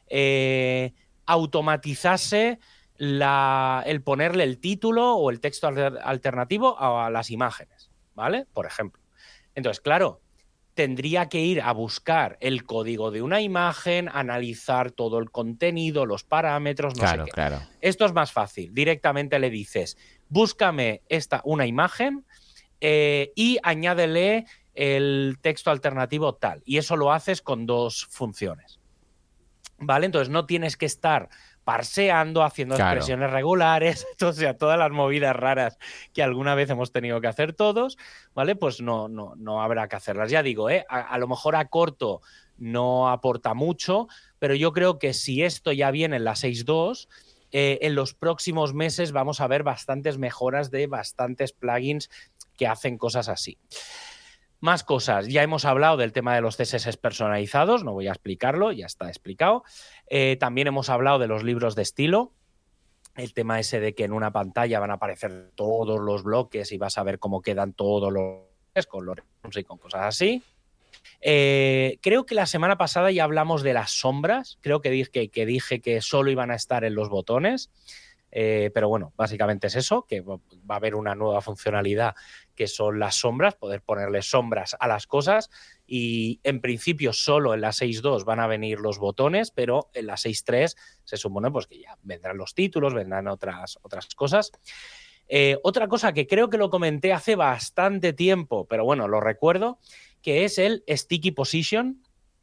automatizase el ponerle el título o el texto alternativo a las imágenes, ¿vale? Por ejemplo. Entonces, claro, tendría que ir a buscar el código de una imagen, analizar todo el contenido, los parámetros, no sé qué. Claro. Esto es más fácil. Directamente le dices, búscame una imagen y añádele el texto alternativo tal. Y eso lo haces con dos funciones. ¿Vale? Entonces no tienes que estar parseando, haciendo expresiones regulares, o sea, todas las movidas raras que alguna vez hemos tenido que hacer todos, ¿vale? Pues no habrá que hacerlas. Ya digo, a lo mejor a corto no aporta mucho, pero yo creo que si esto ya viene en la 6.2, en los próximos meses vamos a ver bastantes mejoras de bastantes plugins que hacen cosas así. Más cosas. Ya hemos hablado del tema de los CSS personalizados, no voy a explicarlo, ya está explicado. También hemos hablado de los libros de estilo, el tema ese de que en una pantalla van a aparecer todos los bloques y vas a ver cómo quedan todos los bloques con los y con cosas así. Creo que la semana pasada ya hablamos de las sombras, creo que dije que solo iban a estar en los botones. Pero bueno, básicamente es eso, que va a haber una nueva funcionalidad que son las sombras, poder ponerle sombras a las cosas y en principio solo en la 6.2 van a venir los botones, pero en la 6.3 se supone pues que ya vendrán los títulos, vendrán otras cosas. Otra cosa que creo que lo comenté hace bastante tiempo, pero bueno, lo recuerdo, que es el Sticky Position.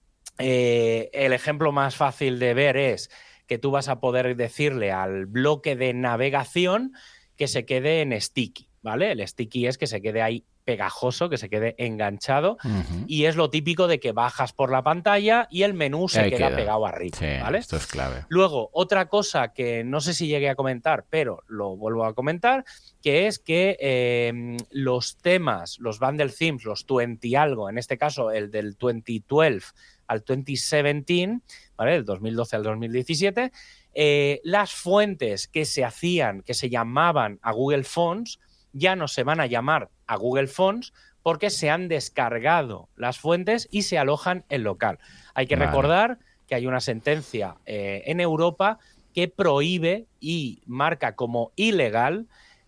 El ejemplo más fácil de ver es que tú vas a poder decirle al bloque de navegación que se quede en sticky, ¿vale? El sticky es que se quede ahí pegajoso, que se quede enganchado, y es lo típico de que bajas por la pantalla y el menú se queda pegado arriba, sí, ¿vale? Esto es clave. Luego, otra cosa que no sé si llegué a comentar, pero lo vuelvo a comentar, que es que los temas, los bundle themes, los 20 algo, en este caso el del 2012 al 2017, ¿vale? Del 2012 al 2017, las fuentes que se hacían, que se llamaban a Google Fonts, ya no se van a llamar a Google Fonts porque se han descargado las fuentes y se alojan en local. Hay que recordar que hay una sentencia en Europa que prohíbe y marca como ilegal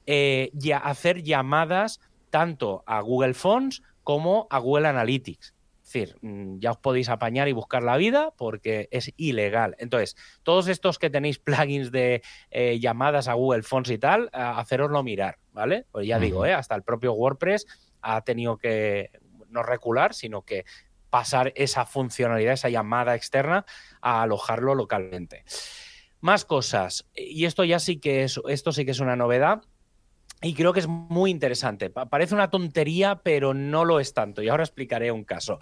hacer llamadas tanto a Google Fonts como a Google Analytics. Es decir, ya os podéis apañar y buscar la vida porque es ilegal. Entonces, todos estos que tenéis plugins de llamadas a Google Fonts y tal, haceroslo mirar, ¿vale? Pues ya digo, hasta el propio WordPress ha tenido que no recular, sino que pasar esa funcionalidad, esa llamada externa, a alojarlo localmente. Más cosas, y esto sí que es una novedad. Y creo que es muy interesante. Parece una tontería, pero no lo es tanto. Y ahora explicaré un caso.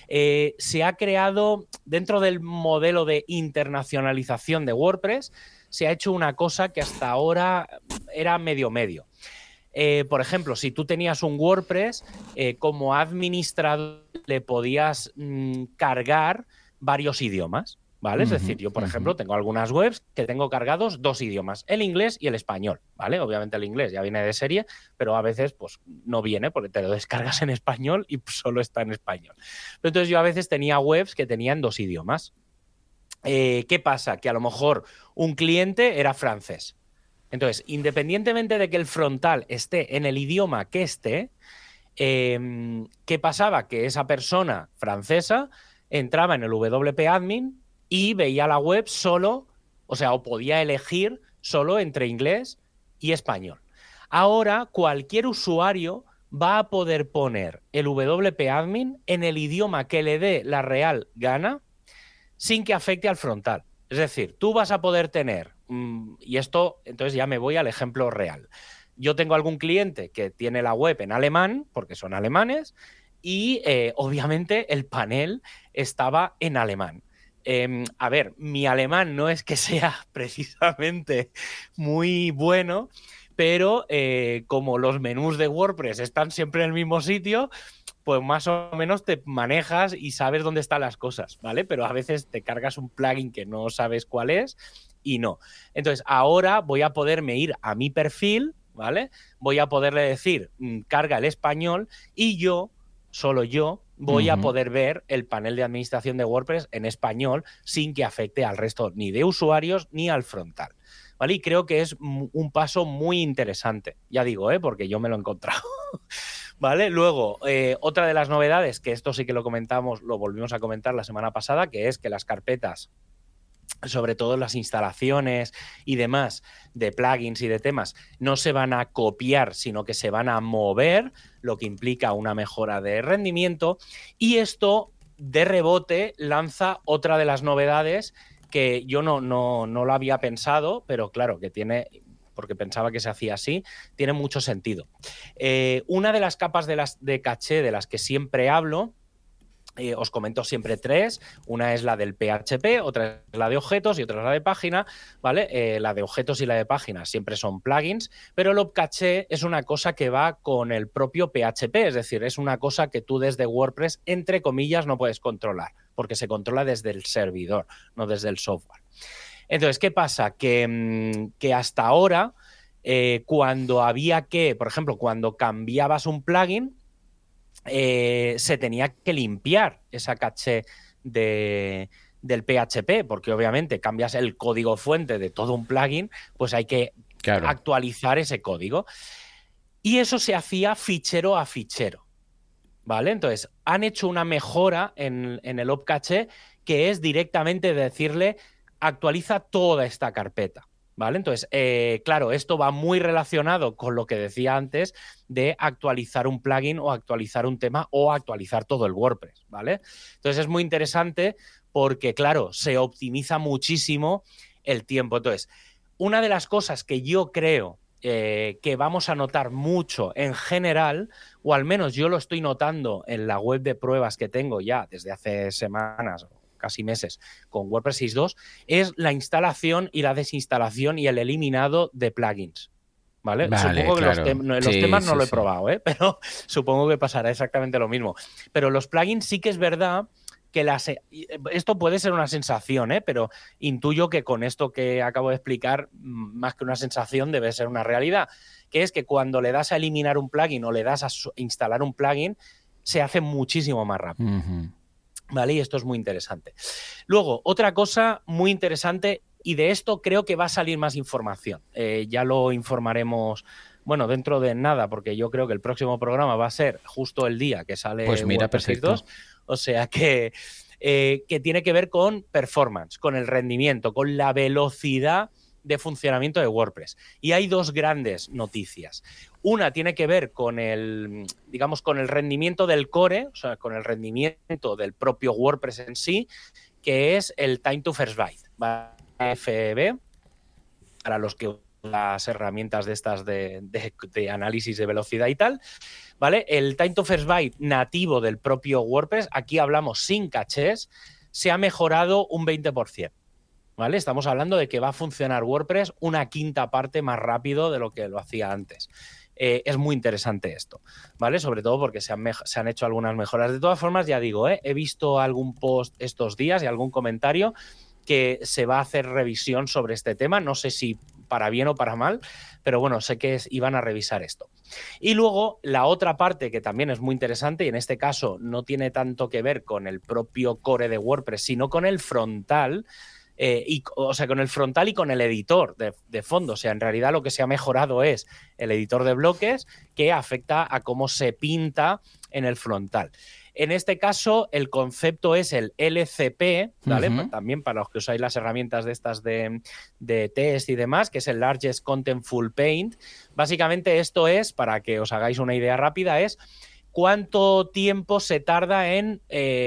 Se ha creado, dentro del modelo de internacionalización de WordPress, se ha hecho una cosa que hasta ahora era medio-medio. Por ejemplo, si tú tenías un WordPress, como administrador le podías cargar varios idiomas. ¿Vale? Es decir, yo, por ejemplo, tengo algunas webs que tengo cargados 2 idiomas, el inglés y el español, ¿vale? Obviamente el inglés ya viene de serie, pero a veces pues no viene porque te lo descargas en español y solo está en español. Pero entonces yo a veces tenía webs que tenían 2 idiomas. ¿Qué pasa? Que a lo mejor un cliente era francés. Entonces, independientemente de que el frontal esté en el idioma que esté, ¿qué pasaba? Que esa persona francesa entraba en el WP Admin y veía la web solo, o podía elegir solo entre inglés y español. Ahora, cualquier usuario va a poder poner el WP Admin en el idioma que le dé la real gana sin que afecte al frontal. Es decir, tú vas a poder tener, y esto, entonces ya me voy al ejemplo real. Yo tengo algún cliente que tiene la web en alemán, porque son alemanes, y obviamente el panel estaba en alemán. A ver, mi alemán no es que sea precisamente muy bueno, pero como los menús de WordPress están siempre en el mismo sitio, pues más o menos te manejas y sabes dónde están las cosas, ¿vale? Pero a veces te cargas un plugin que no sabes cuál es y no. Entonces, ahora voy a poderme ir a mi perfil, ¿vale? Voy a poderle decir, carga el español, y yo, solo yo, voy a poder ver el panel de administración de WordPress en español sin que afecte al resto ni de usuarios ni al frontal, ¿vale? Y creo que es un paso muy interesante, ya digo, porque yo me lo he encontrado. ¿Vale? Luego, otra de las novedades, que esto sí que lo comentamos, lo volvimos a comentar la semana pasada, que es que las carpetas, sobre todo las instalaciones y demás de plugins y de temas, no se van a copiar, sino que se van a mover, lo que implica una mejora de rendimiento. Y esto, de rebote, lanza otra de las novedades que yo no lo había pensado, pero claro, que tiene, porque pensaba que se hacía así, tiene mucho sentido. Una de las capas de caché de las que siempre hablo, os comento siempre tres. Una es la del PHP, otra es la de objetos y otra es la de página, ¿vale? La de objetos y la de página siempre son plugins, pero el opcaché es una cosa que va con el propio PHP, es decir, es una cosa que tú desde WordPress, entre comillas, no puedes controlar, porque se controla desde el servidor, no desde el software. Entonces, ¿qué pasa? Que hasta ahora, cuando había que, por ejemplo, cuando cambiabas un plugin, se tenía que limpiar esa caché del PHP, porque obviamente cambias el código fuente de todo un plugin, pues hay que actualizar ese código. Y eso se hacía fichero a fichero, ¿vale? Entonces, han hecho una mejora en el opcaché, que es directamente decirle, actualiza toda esta carpeta, ¿vale? Entonces, claro, esto va muy relacionado con lo que decía antes de actualizar un plugin o actualizar un tema o actualizar todo el WordPress, ¿vale? Entonces, es muy interesante porque, claro, se optimiza muchísimo el tiempo. Entonces, una de las cosas que yo creo que vamos a notar mucho en general, o al menos yo lo estoy notando en la web de pruebas que tengo ya desde hace semanas, casi meses, con WordPress 6.2, es la instalación y la desinstalación y el eliminado de plugins, ¿vale? Supongo que los temas no lo he probado, pero supongo que pasará exactamente lo mismo. Pero los plugins sí que es verdad que esto puede ser una sensación, pero intuyo que con esto que acabo de explicar, más que una sensación, debe ser una realidad, que es que cuando le das a eliminar un plugin o le das a instalar un plugin, se hace muchísimo más rápido. ¿Vale? Y esto es muy interesante. Luego, otra cosa muy interesante, y de esto creo que va a salir más información. Ya lo informaremos, bueno, dentro de nada, porque yo creo que el próximo programa va a ser justo el día que sale pues mira, perfecto. 2, o sea que tiene que ver con performance, con el rendimiento, con la velocidad de funcionamiento de WordPress. Y hay dos grandes noticias. Una tiene que ver con el rendimiento del core, o sea, con el rendimiento del propio WordPress en sí, que es el Time to First Byte, FB, para los que usan las herramientas de estas de análisis de velocidad y tal, ¿vale? El Time to First Byte nativo del propio WordPress, aquí hablamos sin cachés, se ha mejorado un 20%. ¿Vale? Estamos hablando de que va a funcionar WordPress una quinta parte más rápido de lo que lo hacía antes. Es muy interesante esto, ¿vale? Sobre todo porque se han hecho algunas mejoras. De todas formas, ya digo, he visto algún post estos días y algún comentario que se va a hacer revisión sobre este tema. No sé si para bien o para mal, pero bueno, sé que iban a revisar esto. Y luego, la otra parte que también es muy interesante, y en este caso no tiene tanto que ver con el propio core de WordPress, sino con el frontal, o sea, con el frontal y con el editor de fondo. O sea, en realidad lo que se ha mejorado es el editor de bloques, que afecta a cómo se pinta en el frontal. En este caso, el concepto es el LCP, ¿vale? También para los que usáis las herramientas de estas de test y demás, que es el Largest Contentful Paint. Básicamente esto es, para que os hagáis una idea rápida, es cuánto tiempo se tarda en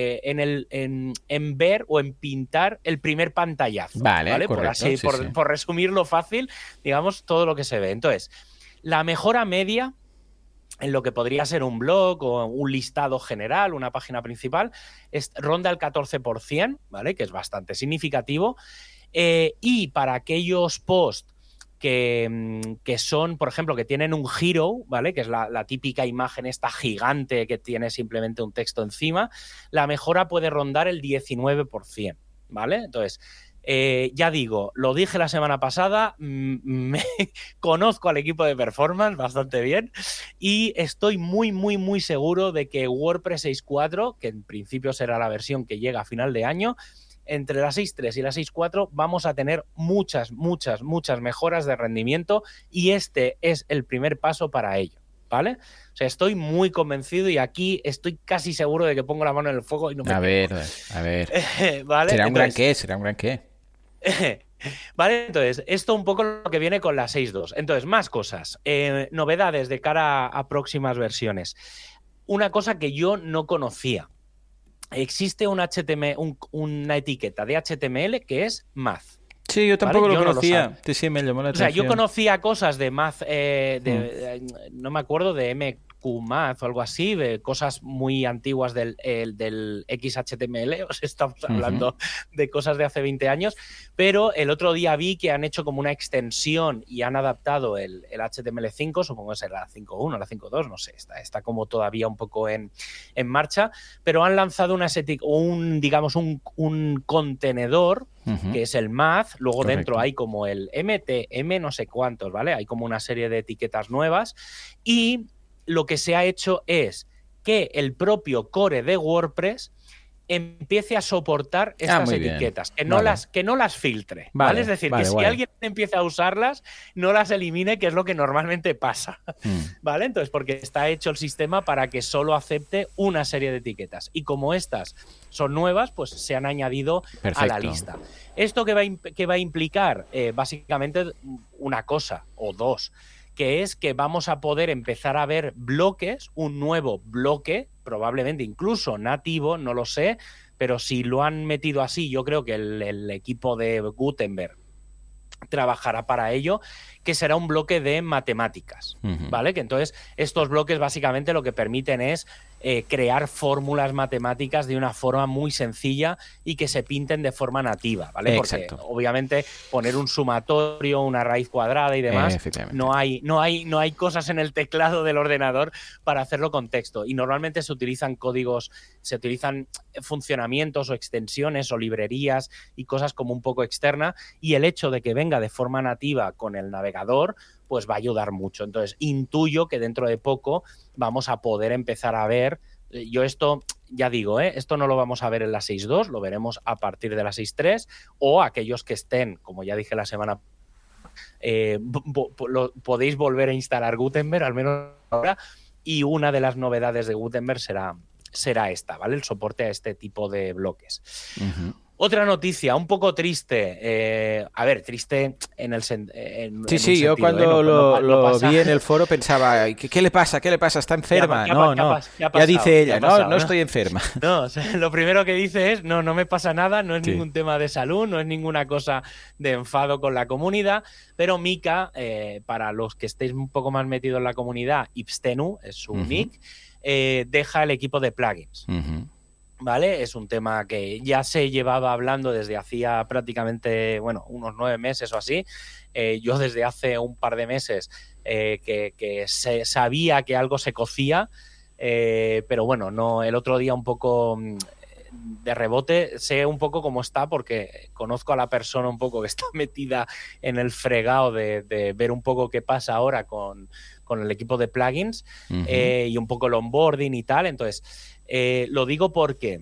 ver o en pintar el primer pantallazo. Vale, correcto, por resumirlo fácil, digamos, todo lo que se ve. Entonces, la mejora media en lo que podría ser un blog o un listado general, una página principal, ronda el 14%, ¿vale? Que es bastante significativo. Y para aquellos posts que son, por ejemplo, que tienen un hero, ¿vale? Que es la típica imagen esta gigante que tiene simplemente un texto encima, la mejora puede rondar el 19%, ¿vale? Entonces, ya digo, lo dije la semana pasada, conozco al equipo de performance bastante bien y estoy muy seguro de que WordPress 6.4, que en principio será la versión que llega a final de año, entre la 6.3 y la 6.4 vamos a tener muchas mejoras de rendimiento y este es el primer paso para ello, ¿vale? O sea, estoy muy convencido y aquí estoy casi seguro de que pongo la mano en el fuego y no me A ver. ¿Vale? Será un gran qué. Vale, entonces, esto un poco lo que viene con la 6.2. Entonces, más cosas. Novedades de cara a próximas versiones. Una cosa que yo no conocía. Existe una etiqueta de HTML que es Math. Sí, yo tampoco lo conocía. Sí, me llamó la atención. O sea, yo conocía cosas de Math, no me acuerdo, de MQMath o algo así, de cosas muy antiguas del XHTML, os estamos hablando de cosas de hace 20 años, pero el otro día vi que han hecho como una extensión y han adaptado el HTML5, supongo que será la 5.1, la 5.2, no sé, está como todavía un poco en marcha, pero han lanzado un contenedor que es el Math, luego correcto. Dentro hay como el MTM no sé cuántos, ¿vale? Hay como una serie de etiquetas nuevas y lo que se ha hecho es que el propio core de WordPress empiece a soportar estas etiquetas, que no las filtre, ¿vale? Es decir, que si alguien empieza a usarlas, no las elimine, que es lo que normalmente pasa, ¿vale? Entonces, porque está hecho el sistema para que solo acepte una serie de etiquetas. Y como estas son nuevas, pues se han añadido a la lista. ¿Esto qué va a implicar? Básicamente una cosa, o dos, que es que vamos a poder empezar a ver bloques, un nuevo bloque, probablemente incluso nativo, no lo sé, pero si lo han metido así, yo creo que el equipo de Gutenberg trabajará para ello, que será un bloque de matemáticas, ¿vale? Que entonces estos bloques básicamente lo que permiten es crear fórmulas matemáticas de una forma muy sencilla y que se pinten de forma nativa, ¿vale? Porque obviamente poner un sumatorio, una raíz cuadrada y demás, no hay cosas en el teclado del ordenador para hacerlo con texto y normalmente se utilizan códigos, se utilizan funcionamientos o extensiones o librerías y cosas como un poco externa y el hecho de que venga de forma nativa con el navegador pues va a ayudar mucho. Entonces, intuyo que dentro de poco vamos a poder empezar a ver, yo esto, ya digo, esto no lo vamos a ver en la 6.2, lo veremos a partir de la 6.3 o aquellos que estén, como ya dije la semana podéis volver a instalar Gutenberg, al menos ahora, y una de las novedades de Gutenberg será esta, ¿vale? El soporte a este tipo de bloques. Otra noticia, un poco triste. A ver, triste en el sentido. Sí, yo cuando lo vi en el foro pensaba, ¿qué le pasa? ¿Qué le pasa? ¿Está enferma? Ya dice ella, no estoy enferma. No, o sea, lo primero que dice es, no me pasa nada, no es ningún tema de salud, no es ninguna cosa de enfado con la comunidad, pero Mika, para los que estéis un poco más metidos en la comunidad, Ipstenu es su nick, deja el equipo de plugins. ¿Vale? Es un tema que ya se llevaba hablando desde hacía prácticamente, unos 9 meses o así. Yo desde hace un par de meses que se sabía que algo se cocía, pero no, el otro día un poco de rebote sé un poco cómo está porque conozco a la persona un poco que está metida en el fregado de ver un poco qué pasa ahora con el equipo de plugins y un poco el onboarding y tal. Entonces, lo digo porque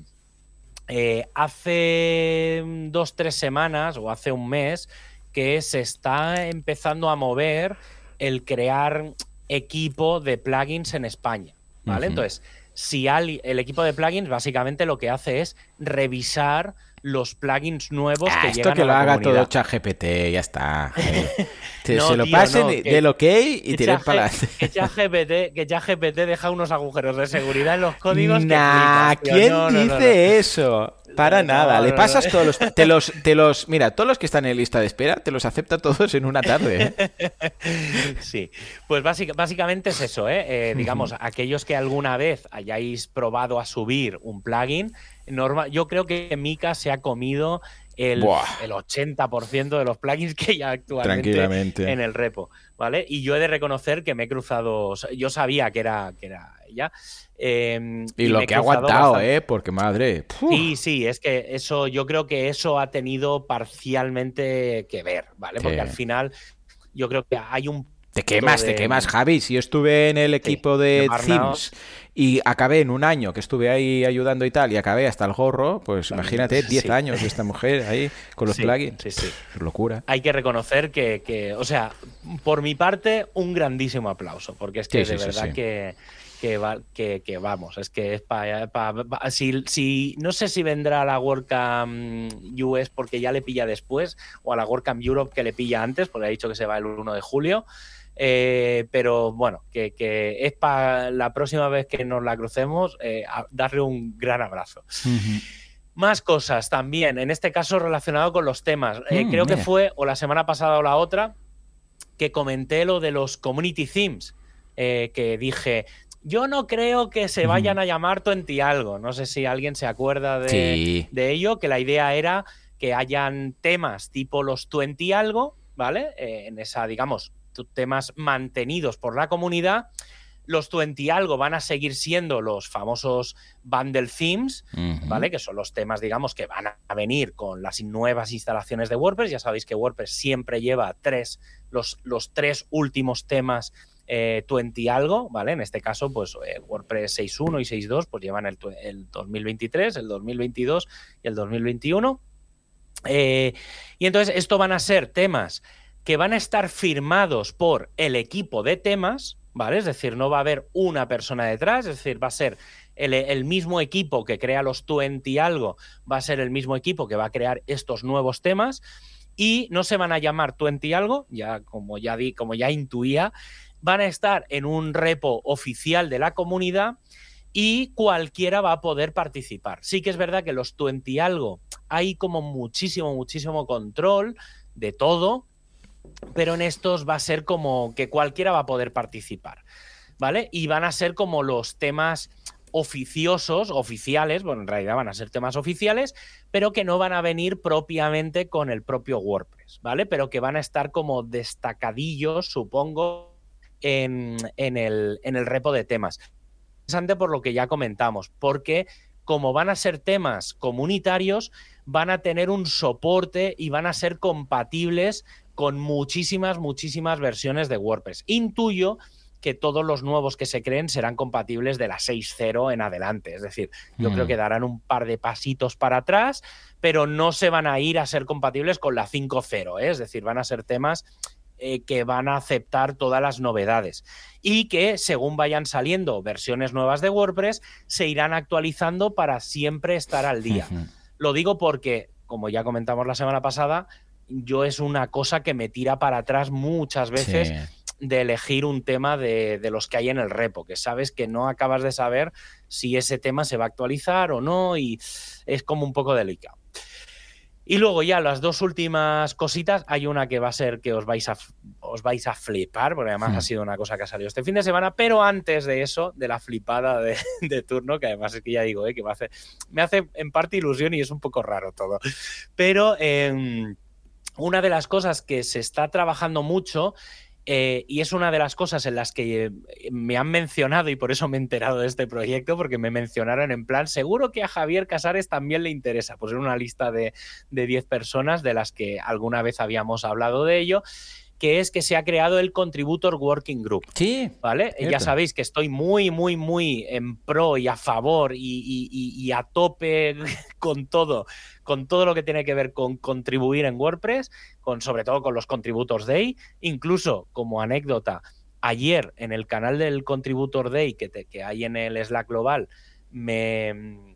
hace 2-3 semanas o hace un mes que se está empezando a mover el crear equipo de plugins en España, ¿vale? Entonces, si el equipo de plugins básicamente lo que hace es revisar los plugins nuevos que llegan a la comunidad. Esto que lo haga todo ChatGPT, ya está. Se lo pasen del OK y tiren para adelante. Que ChatGPT deja unos agujeros de seguridad en los códigos. ¿Quién dice eso? Para nada. Le pasas todos los... Mira, todos los que están en lista de espera, te los acepta todos en una tarde. Sí. Pues básicamente es eso, digamos, aquellos que alguna vez hayáis probado a subir un plugin, yo creo que Mika se ha comido el 80% de los plugins que hay actualmente en el repo, ¿vale? Y yo he de reconocer que me he cruzado... Yo sabía que era ella. Y lo que ha aguantado, bastante. Porque madre... Sí, es que eso, yo creo que eso ha tenido parcialmente que ver, ¿vale? Sí. Porque al final yo creo que hay un... Te quemas, Javi. Si yo estuve en el equipo de Themes y acabé en un año que estuve ahí ayudando y tal, y acabé hasta el gorro, pues imagínate, 10 años de esta mujer ahí con los plugins. Sí. Locura. Hay que reconocer que, o sea, por mi parte, un grandísimo aplauso, porque es que de verdad que vamos, es que es si no sé si vendrá a la WordCamp US porque ya le pilla después, o a la WordCamp Europe que le pilla antes, porque ha dicho que se va el 1 de julio. Pero bueno, que es para la próxima vez que nos la crucemos, darle un gran abrazo. Más cosas también, en este caso relacionado con los temas. Creo que fue o la semana pasada o la otra que comenté lo de los community themes, que dije, yo no creo que se vayan a llamar 20 algo. No sé si alguien se acuerda de ello, que la idea era que hayan temas tipo los 20 algo, ¿vale? En esa, digamos, temas mantenidos por la comunidad. Los 20 algo van a seguir siendo los famosos bundle themes, ¿vale? Que son los temas, digamos, que van a venir con las nuevas instalaciones de WordPress. Ya sabéis que WordPress siempre lleva los 3 últimos temas 20 algo, ¿vale? En este caso, pues WordPress 6.1 y 6.2 pues llevan el 2023, el 2022 y el 2021. Y entonces esto van a ser temas que van a estar firmados por el equipo de temas, ¿vale? Es decir, no va a haber una persona detrás, es decir, va a ser el mismo equipo que crea los 20 algo, va a ser el mismo equipo que va a crear estos nuevos temas, y no se van a llamar 20 algo, como ya intuía, van a estar en un repo oficial de la comunidad y cualquiera va a poder participar. Sí que es verdad que los 20 algo hay como muchísimo control de todo, pero en estos va a ser como que cualquiera va a poder participar, ¿vale? Y van a ser como los temas oficiales, bueno, en realidad van a ser temas oficiales, pero que no van a venir propiamente con el propio WordPress, ¿vale? Pero que van a estar como destacadillos, supongo, en el repo de temas. Interesante por lo que ya comentamos, porque como van a ser temas comunitarios, van a tener un soporte y van a ser compatibles con muchísimas versiones de WordPress. Intuyo que todos los nuevos que se creen serán compatibles de la 6.0 en adelante. Es decir, yo creo que darán un par de pasitos para atrás, pero no se van a ir a ser compatibles con la 5.0, ¿eh? Es decir, van a ser temas que van a aceptar todas las novedades y que según vayan saliendo versiones nuevas de WordPress se irán actualizando para siempre estar al día. Lo digo porque, como ya comentamos la semana pasada, yo es una cosa que me tira para atrás muchas veces de elegir un tema de los que hay en el repo, que sabes que no acabas de saber si ese tema se va a actualizar o no, y es como un poco delicado. Y luego ya las dos últimas cositas, hay una que va a ser que os vais a flipar, porque además ha sido una cosa que ha salido este fin de semana, pero antes de eso, de la flipada de turno, que además es que ya digo, que me hace en parte ilusión y es un poco raro todo. Pero una de las cosas que se está trabajando mucho, y es una de las cosas en las que me han mencionado, y por eso me he enterado de este proyecto, porque me mencionaron en plan, seguro que a Javier Casares también le interesa, pues en una lista de 10 personas de las que alguna vez habíamos hablado de ello, que es que se ha creado el Contributor Working Group. Sí. ¿Vale? Ya sabéis que estoy muy en pro y a favor y a tope con todo lo que tiene que ver con contribuir en WordPress, sobre todo con los Contributors Day. Incluso, como anécdota, ayer en el canal del Contributor Day que hay en el Slack global, me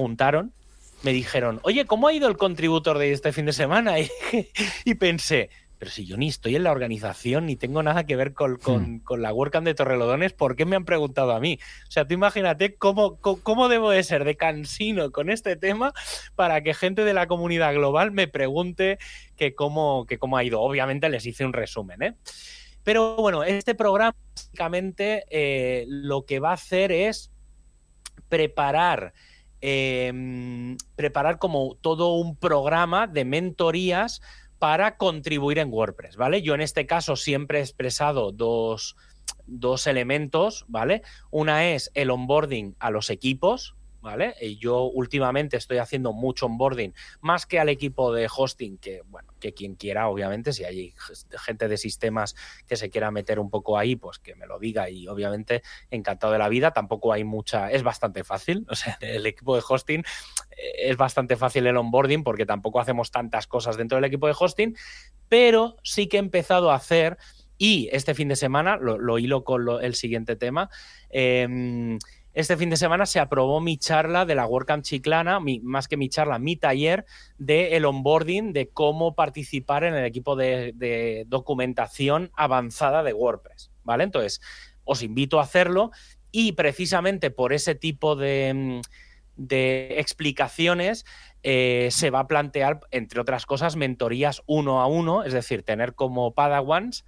preguntaron, me dijeron, oye, ¿cómo ha ido el Contributor Day este fin de semana? Y pensé, pero si yo ni estoy en la organización, ni tengo nada que ver con la WordCamp de Torrelodones, ¿por qué me han preguntado a mí? O sea, tú imagínate cómo debo de ser de cansino con este tema para que gente de la comunidad global me pregunte que cómo ha ido. Obviamente les hice un resumen, ¿eh? Pero bueno, este programa básicamente lo que va a hacer es preparar como todo un programa de mentorías para contribuir en WordPress, ¿vale? Yo en este caso siempre he expresado dos elementos, ¿vale? Una es el onboarding a los equipos, ¿vale? Y yo últimamente estoy haciendo mucho onboarding, más que al equipo de hosting, que bueno, que quien quiera, obviamente, si hay gente de sistemas que se quiera meter un poco ahí, pues que me lo diga y obviamente encantado de la vida. Tampoco hay mucha, es bastante fácil, o sea, el equipo de hosting es bastante fácil el onboarding porque tampoco hacemos tantas cosas dentro del equipo de hosting, pero sí que he empezado a hacer, y este fin de semana, lo hilo con el siguiente tema, este fin de semana se aprobó mi charla de la WordCamp Chiclana, más que mi charla, mi taller del onboarding, de cómo participar en el equipo de documentación avanzada de WordPress, ¿vale? Entonces, os invito a hacerlo y precisamente por ese tipo de explicaciones se va a plantear, entre otras cosas, mentorías 1 a 1, es decir, tener como padawans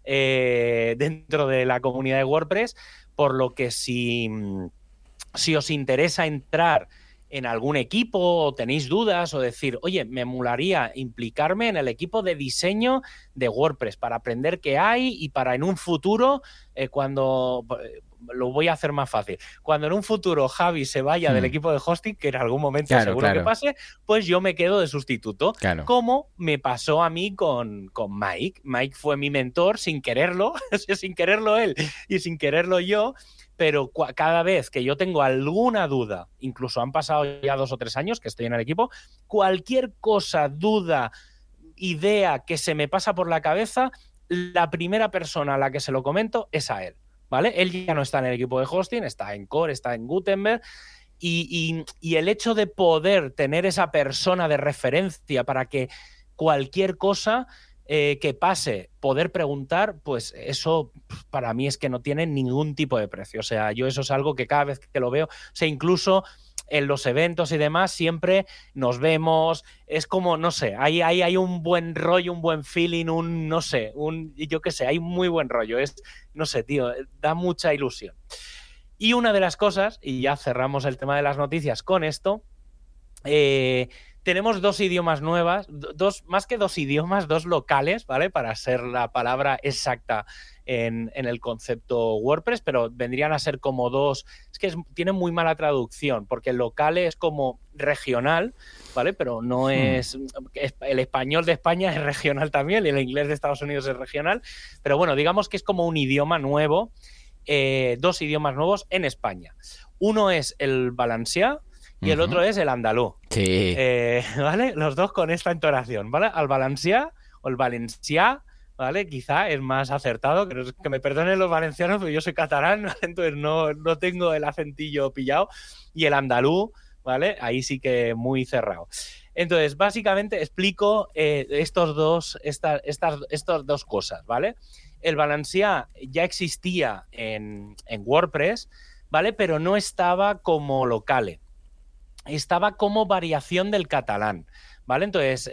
dentro de la comunidad de WordPress, por lo que si os interesa entrar en algún equipo o tenéis dudas o decir, oye, me molaría implicarme en el equipo de diseño de WordPress para aprender qué hay y para en un futuro, cuando lo voy a hacer más fácil, cuando en un futuro Javi se vaya del equipo de hosting, que en algún momento seguro que pase, pues yo me quedo de sustituto, como me pasó a mí con Mike. Mike fue mi mentor sin quererlo, sin quererlo él y sin quererlo yo. Pero cada vez que yo tengo alguna duda, incluso han pasado ya 2 o 3 años que estoy en el equipo, cualquier cosa, duda, idea que se me pasa por la cabeza, la primera persona a la que se lo comento es a él, ¿vale? Él ya no está en el equipo de hosting, está en Core, está en Gutenberg, y el hecho de poder tener esa persona de referencia para que cualquier cosa que pase, poder preguntar, pues eso para mí es que no tiene ningún tipo de precio. O sea, yo eso es algo que cada vez que lo veo, o sea, incluso en los eventos y demás, siempre nos vemos, es como, no sé, hay un buen rollo, un buen feeling, no sé, yo qué sé, hay muy buen rollo, no sé, tío, da mucha ilusión. Y una de las cosas, y ya cerramos el tema de las noticias con esto, tenemos 2 idiomas nuevas, más que 2 idiomas, 2 locales, ¿vale? Para ser la palabra exacta en el concepto WordPress, pero vendrían a ser como 2, es que tienen muy mala traducción, porque el local es como regional, ¿vale? Pero no es, el español de España es regional también, y el inglés de Estados Unidos es regional, pero bueno, digamos que es como un idioma nuevo, 2 idiomas nuevos en España. Uno es el valencià, y el otro es el andaluz. Sí. ¿Vale? Los 2 con esta entonación, ¿vale? El valencià o el valencià, ¿vale? Quizá es más acertado, que me perdonen los valencianos, pero yo soy catalán, ¿vale? Entonces no tengo el acentillo pillado. Y el andaluz, ¿vale? Ahí sí que muy cerrado. Entonces, básicamente explico estas dos cosas, ¿vale? El valencià ya existía en WordPress, ¿vale? Pero no estaba como locale. Estaba como variación del catalán, ¿vale? Entonces,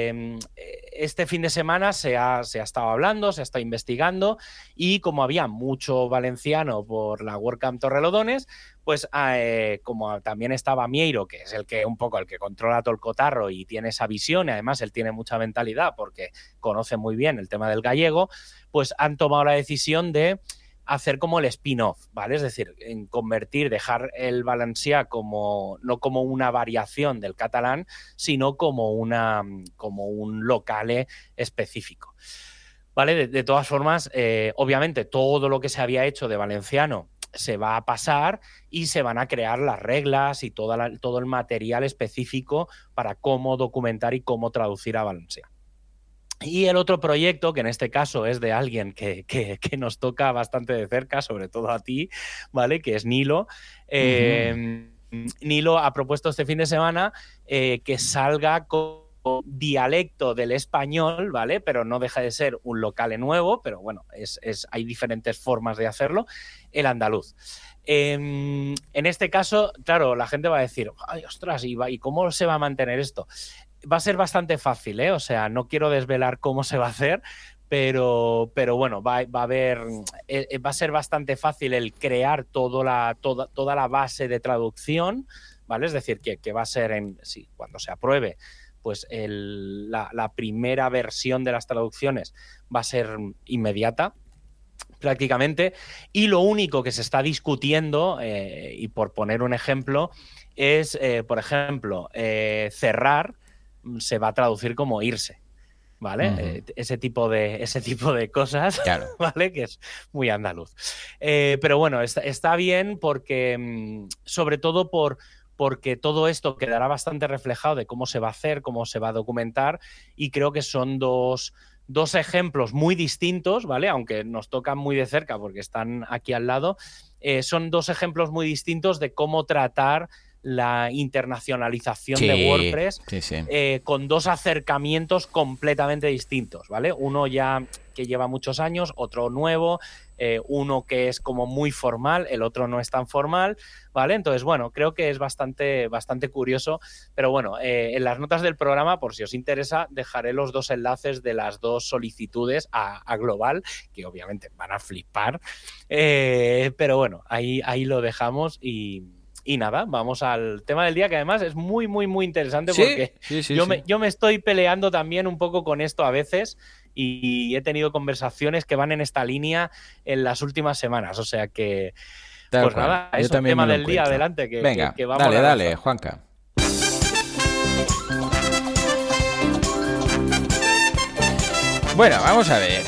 este fin de semana se ha estado hablando, se ha estado investigando, y como había mucho valenciano por la WordCamp Torrelodones, pues como también estaba Mieiro, que es el que controla todo el cotarro y tiene esa visión, y además él tiene mucha mentalidad porque conoce muy bien el tema del gallego, pues han tomado la decisión de hacer como el spin-off, ¿vale? Es decir, en dejar el valencià no como una variación del catalán, sino como un locale específico, ¿vale? De todas formas, obviamente, todo lo que se había hecho de valenciano se va a pasar y se van a crear las reglas y todo el material específico para cómo documentar y cómo traducir a valencià. Y el otro proyecto, que en este caso es de alguien que nos toca bastante de cerca, sobre todo a ti, ¿vale? Que es Nilo. Nilo ha propuesto este fin de semana que salga con dialecto del español, ¿vale? Pero no deja de ser un locale nuevo, pero bueno, hay diferentes formas de hacerlo, el andaluz. En este caso, claro, la gente va a decir, ay, ostras, ¿y cómo se va a mantener esto? Va a ser bastante fácil, ¿eh? O sea, no quiero desvelar cómo se va a hacer, pero bueno, va a ser bastante fácil el crear toda la base de traducción, ¿vale? Es decir, que va a ser cuando se apruebe, pues la primera versión de las traducciones va a ser inmediata, prácticamente, y lo único que se está discutiendo, y por poner un ejemplo, es, por ejemplo, cerrar se va a traducir como irse, ¿vale? Ese tipo de cosas, claro. ¿Vale? Que es muy andaluz. Pero bueno, está bien porque, sobre todo porque todo esto quedará bastante reflejado de cómo se va a hacer, cómo se va a documentar, y creo que son dos ejemplos muy distintos, ¿vale? Aunque nos tocan muy de cerca porque están aquí al lado, son dos ejemplos muy distintos de cómo tratar la internacionalización de WordPress, con dos acercamientos completamente distintos, ¿vale? Uno ya que lleva muchos años, otro nuevo, uno que es como muy formal, el otro no es tan formal, ¿vale? Entonces, bueno, creo que es bastante curioso, pero bueno, en las notas del programa, por si os interesa, dejaré los dos enlaces de las dos solicitudes a Global, que obviamente van a flipar, pero bueno, ahí lo dejamos y nada, vamos al tema del día, que además es muy, muy, muy interesante, porque yo me estoy peleando también un poco con esto a veces, y he tenido conversaciones que van en esta línea en las últimas semanas, o sea que pues nada, es un tema del día, adelante, venga, que vamos dale, Juanca. Bueno, vamos a ver.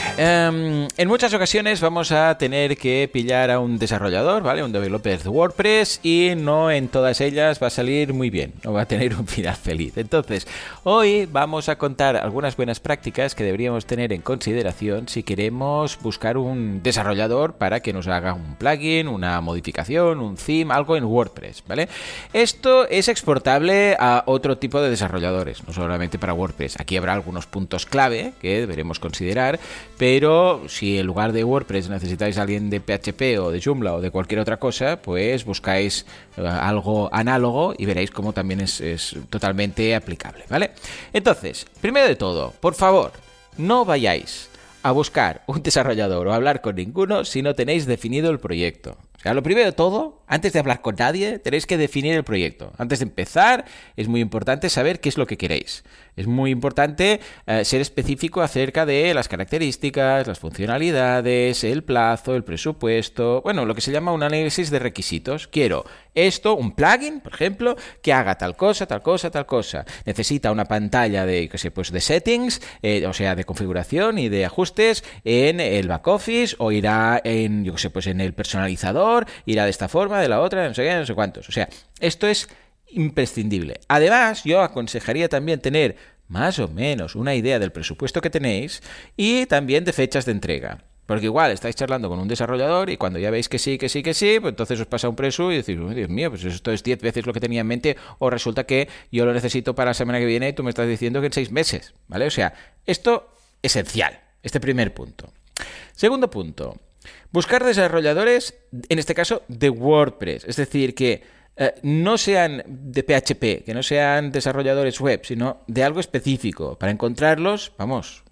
En muchas ocasiones vamos a tener que pillar a un desarrollador, ¿vale? Un developer de WordPress, y no en todas ellas va a salir muy bien, no va a tener un final feliz. Entonces, hoy vamos a contar algunas buenas prácticas que deberíamos tener en consideración si queremos buscar un desarrollador para que nos haga un plugin, una modificación, un theme, algo en WordPress, ¿vale? Esto es exportable a otro tipo de desarrolladores, no solamente para WordPress. Aquí habrá algunos puntos clave que deberemos considerar, pero si en lugar de WordPress necesitáis a alguien de PHP o de Joomla o de cualquier otra cosa, pues buscáis algo análogo y veréis cómo también es totalmente aplicable, ¿vale? Entonces, primero de todo, por favor, no vayáis a buscar un desarrollador o a hablar con ninguno si no tenéis definido el proyecto. O sea, lo primero de todo, antes de hablar con nadie, tenéis que definir el proyecto. Antes de empezar, es muy importante saber qué es lo que queréis. Es muy importante ser específico acerca de las características, las funcionalidades, el plazo, el presupuesto, bueno, lo que se llama un análisis de requisitos. Quiero esto, un plugin, por ejemplo, que haga tal cosa, tal cosa, tal cosa. Necesita una pantalla de settings, o sea, de configuración y de ajustes en el back office, o irá en, en el personalizador, irá de esta forma, de la otra, no sé qué, no sé cuántos. O sea, esto es imprescindible. Además, yo aconsejaría también tener más o menos una idea del presupuesto que tenéis y también de fechas de entrega. Porque igual estáis charlando con un desarrollador y cuando ya veis que sí, pues entonces os pasa un presu y decís, oh, Dios mío, pues esto es 10 veces lo que tenía en mente, o resulta que yo lo necesito para la semana que viene y tú me estás diciendo que en 6 meses, ¿vale? O sea, esto es esencial, este primer punto. Segundo punto, buscar desarrolladores, en este caso, de WordPress, es decir, que no sean de PHP, que no sean desarrolladores web, sino de algo específico. Para encontrarlos, vamos,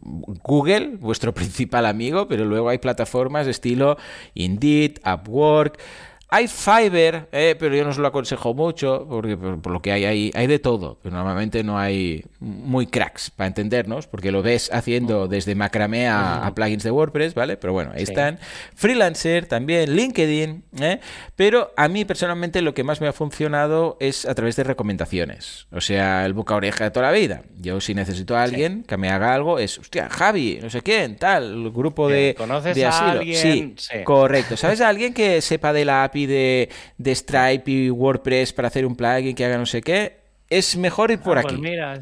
Google, vuestro principal amigo, pero luego hay plataformas de estilo Indeed, Upwork. Hay Fiverr, pero yo no os lo aconsejo mucho, porque por lo que hay ahí, hay de todo, pero normalmente no hay muy cracks, para entendernos, porque lo ves haciendo desde macramé a plugins de WordPress, ¿vale? Pero bueno, ahí están. Freelancer también, LinkedIn, pero a mí personalmente lo que más me ha funcionado es a través de recomendaciones, o sea, el boca a oreja de toda la vida. Yo si necesito a alguien que me haga algo, es, hostia, Javi, no sé quién, tal, el grupo de ¿conoces de asilo. A alguien? Sí, correcto. ¿Sabes a alguien que sepa de la API de Stripe y WordPress para hacer un plugin que haga no sé qué? Es mejor ir por aquí. Pues mira,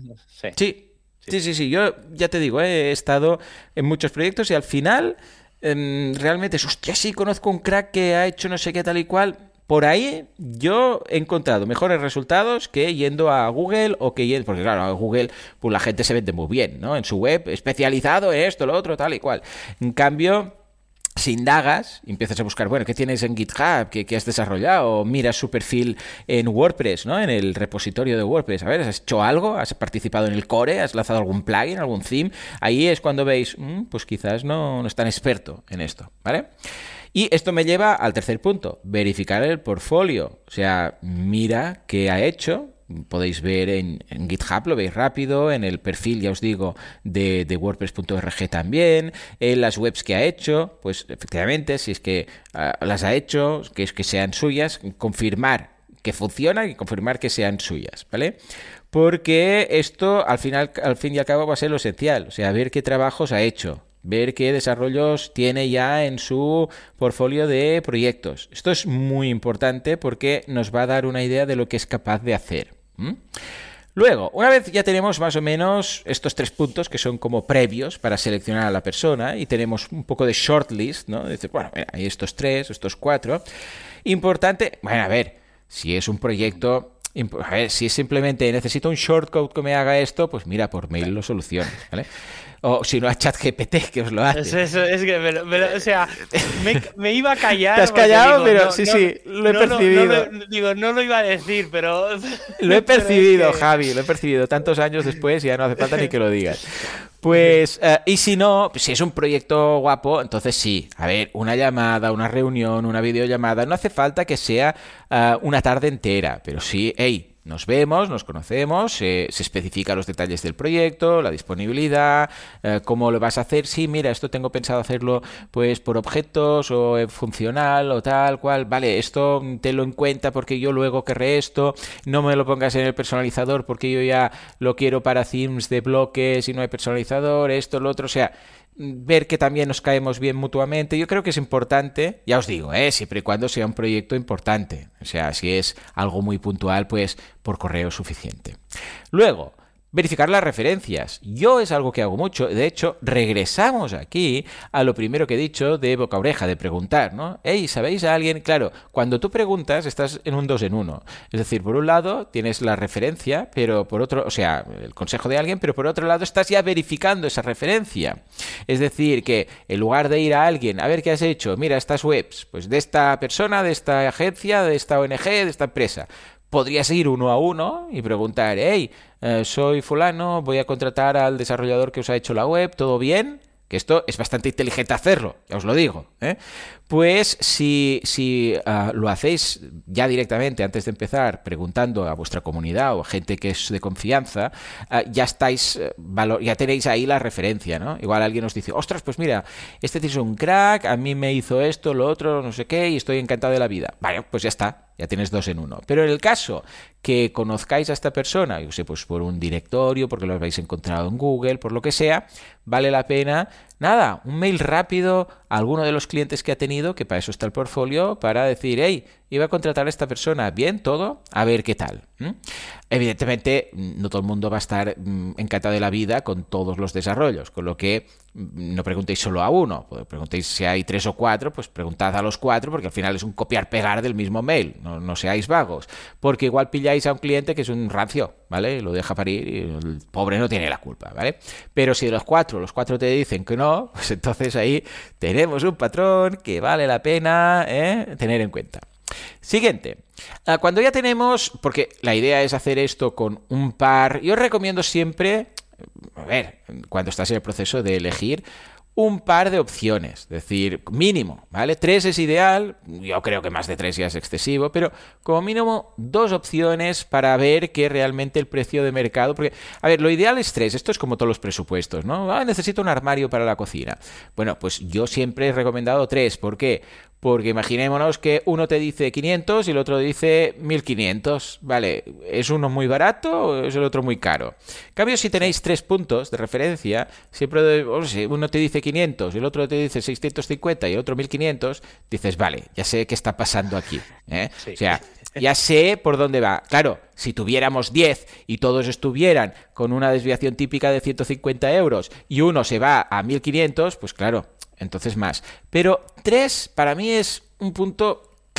Sí. Yo ya te digo, he estado en muchos proyectos y al final realmente es, hostia, sí, conozco un crack que ha hecho no sé qué tal y cual. por ahí yo he encontrado mejores resultados que yendo a Google o que yendo... Porque claro, a Google pues la gente se vende muy bien, ¿no? En su web, especializado en esto, lo otro, tal y cual. En cambio... Si indagas, empiezas a buscar, bueno, ¿qué tienes en GitHub? ¿Qué has desarrollado? Miras su perfil en WordPress, ¿no? En el repositorio de WordPress. A ver, ¿has hecho algo? ¿Has participado en el core? ¿Has lanzado algún plugin, algún theme? Ahí es cuando veis, pues quizás no es tan experto en esto, ¿vale? Y esto me lleva al tercer punto, verificar el portfolio. O sea, mira qué ha hecho. Podéis ver en GitHub, lo veis rápido, en el perfil, ya os digo, de WordPress.org también, en las webs que ha hecho, pues efectivamente, si es que las ha hecho, que es que sean suyas, confirmar que funcionan y confirmar que sean suyas, ¿vale? Porque esto, al fin y al cabo, va a ser lo esencial, o sea, ver qué trabajos ha hecho, ver qué desarrollos tiene ya en su portfolio de proyectos. Esto es muy importante porque nos va a dar una idea de lo que es capaz de hacer. Luego, una vez ya tenemos más o menos estos 3 puntos que son como previos para seleccionar a la persona y tenemos un poco de shortlist, ¿no? Dice, bueno, mira, hay estos 3, estos 4. Importante, bueno, a ver, si es un proyecto... A ver, si es simplemente necesito un shortcode que me haga esto, pues mira, por mail lo soluciono, ¿vale? O si no, a ChatGPT que os lo hace. Es que o sea, me iba a callar. Te has callado, digo, pero sí, lo he percibido. No lo iba a decir, pero... Lo he percibido, es que... Javi, lo he percibido. Tantos años después ya no hace falta ni que lo digas. Pues, y si no, pues si es un proyecto guapo, entonces sí. A ver, una llamada, una reunión, una videollamada, no hace falta que sea una tarde entera, pero sí, hey, nos vemos, nos conocemos, se especifican los detalles del proyecto, la disponibilidad, cómo lo vas a hacer. Sí, mira, esto tengo pensado hacerlo pues por objetos o funcional o tal cual. Vale, esto tenlo en cuenta porque yo luego querré esto. No me lo pongas en el personalizador porque yo ya lo quiero para themes de bloques y no hay personalizador, esto, lo otro. O sea, ver que también nos caemos bien mutuamente. Yo creo que es importante, ya os digo, siempre y cuando sea un proyecto importante. O sea, si es algo muy puntual, pues por correo es suficiente. Luego, verificar las referencias. Yo es algo que hago mucho. De hecho, regresamos aquí a lo primero que he dicho de boca a oreja, de preguntar, ¿no? Hey, ¿sabéis a alguien? Claro, cuando tú preguntas estás en un 2 en 1. Es decir, por un lado tienes la referencia, pero por otro, o sea, el consejo de alguien, pero por otro lado estás ya verificando esa referencia. Es decir, que en lugar de ir a alguien, a ver qué has hecho, mira estas webs, pues de esta persona, de esta agencia, de esta ONG, de esta empresa. Podrías ir uno a uno y preguntar, hey, soy fulano, voy a contratar al desarrollador que os ha hecho la web, ¿todo bien? Que esto es bastante inteligente hacerlo, ya os lo digo, ¿eh? Pues si lo hacéis ya directamente antes de empezar preguntando a vuestra comunidad o a gente que es de confianza, ya estáis ya tenéis ahí la referencia, ¿no? Igual alguien os dice, ostras, pues mira, este tío es un crack, a mí me hizo esto, lo otro, no sé qué, y estoy encantado de la vida. Vale, pues ya está, ya tienes 2 en 1. Pero en el caso que conozcáis a esta persona, yo sé, pues por un directorio, porque lo habéis encontrado en Google, por lo que sea, vale la pena, nada, un mail rápido a alguno de los clientes que ha tenido, que para eso está el portfolio, para decir, hey, iba a contratar a esta persona, bien, todo, a ver qué tal. Evidentemente, no todo el mundo va a estar encantado de la vida con todos los desarrollos, con lo que no preguntéis solo a uno, preguntéis si hay 3 o 4, pues preguntad a los 4, porque al final es un copiar-pegar del mismo mail, no seáis vagos, porque igual pilláis a un cliente que es un rancio, ¿vale? Lo deja parir y el pobre no tiene la culpa, ¿vale? Pero si de los 4 te dicen que no, pues entonces ahí tenemos un patrón que vale la pena tener en cuenta. Siguiente, cuando ya tenemos, porque la idea es hacer esto con un par, yo recomiendo siempre, a ver, cuando estás en el proceso de elegir, un par de opciones, es decir, mínimo, ¿vale? 3 es ideal, yo creo que más de 3 ya es excesivo, pero como mínimo 2 opciones para ver que realmente el precio de mercado, porque, a ver, lo ideal es 3, esto es como todos los presupuestos, ¿no? Necesito un armario para la cocina. Bueno, pues yo siempre he recomendado 3, ¿por qué? Porque imaginémonos que uno te dice 500 y el otro dice 1500, ¿vale? ¿Es uno muy barato o es el otro muy caro? En cambio, si tenéis 3 puntos de referencia, siempre uno te dice 500 y el otro te dice 650 y el otro 1500, dices, vale, ya sé qué está pasando aquí, ¿eh? Sí. O sea, ya sé por dónde va. Claro, si tuviéramos 10 y todos estuvieran con una desviación típica de 150 euros y uno se va a 1500, pues claro, entonces más. Pero 3 para mí es un punto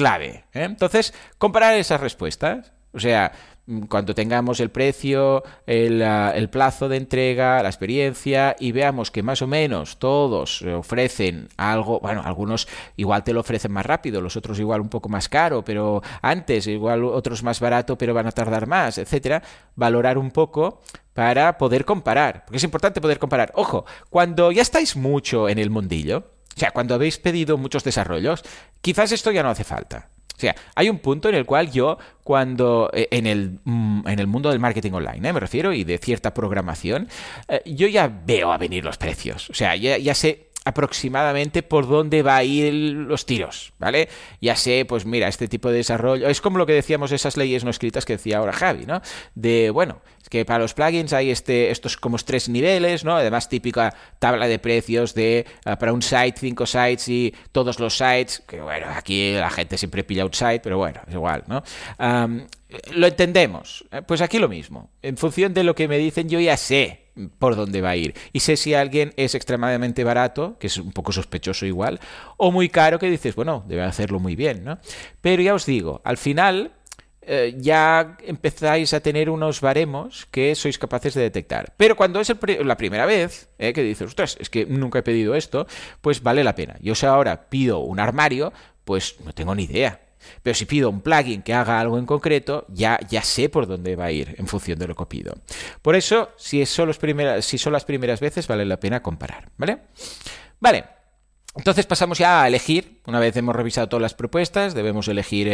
clave. Entonces, comparar esas respuestas. O sea, cuando tengamos el precio, el plazo de entrega, la experiencia y veamos que más o menos todos ofrecen algo, bueno, algunos igual te lo ofrecen más rápido, los otros igual un poco más caro, pero antes, igual otros más barato, pero van a tardar más, etcétera, valorar un poco para poder comparar, porque es importante poder comparar. Ojo, cuando ya estáis mucho en el mundillo, o sea, cuando habéis pedido muchos desarrollos, quizás esto ya no hace falta. O sea, hay un punto en el cual yo, cuando en el mundo del marketing online, me refiero, y de cierta programación, yo ya veo a venir los precios. O sea, ya sé aproximadamente por dónde va a ir los tiros, ¿vale? Ya sé, pues mira, este tipo de desarrollo... Es como lo que decíamos, esas leyes no escritas que decía ahora Javi, ¿no? De, bueno, es que para los plugins hay estos como 3 niveles, ¿no? Además, típica tabla de precios de para un site, 5 sites y todos los sites, que bueno, aquí la gente siempre pilla un site, pero bueno, es igual, ¿no? Lo entendemos. Pues aquí lo mismo. En función de lo que me dicen, yo ya sé por dónde va a ir. Y sé si alguien es extremadamente barato, que es un poco sospechoso igual, o muy caro, que dices, bueno, debe hacerlo muy bien, ¿no? Pero ya os digo, al final ya empezáis a tener unos baremos que sois capaces de detectar. Pero cuando es la primera vez, que dices, ostras, es que nunca he pedido esto, pues vale la pena. Yo si ahora pido un armario, pues no tengo ni idea. Pero si pido un plugin que haga algo en concreto, ya sé por dónde va a ir en función de lo que pido. Por eso, si son las primeras veces, vale la pena comparar, ¿vale? Vale, entonces pasamos ya a elegir. Una vez hemos revisado todas las propuestas, debemos elegir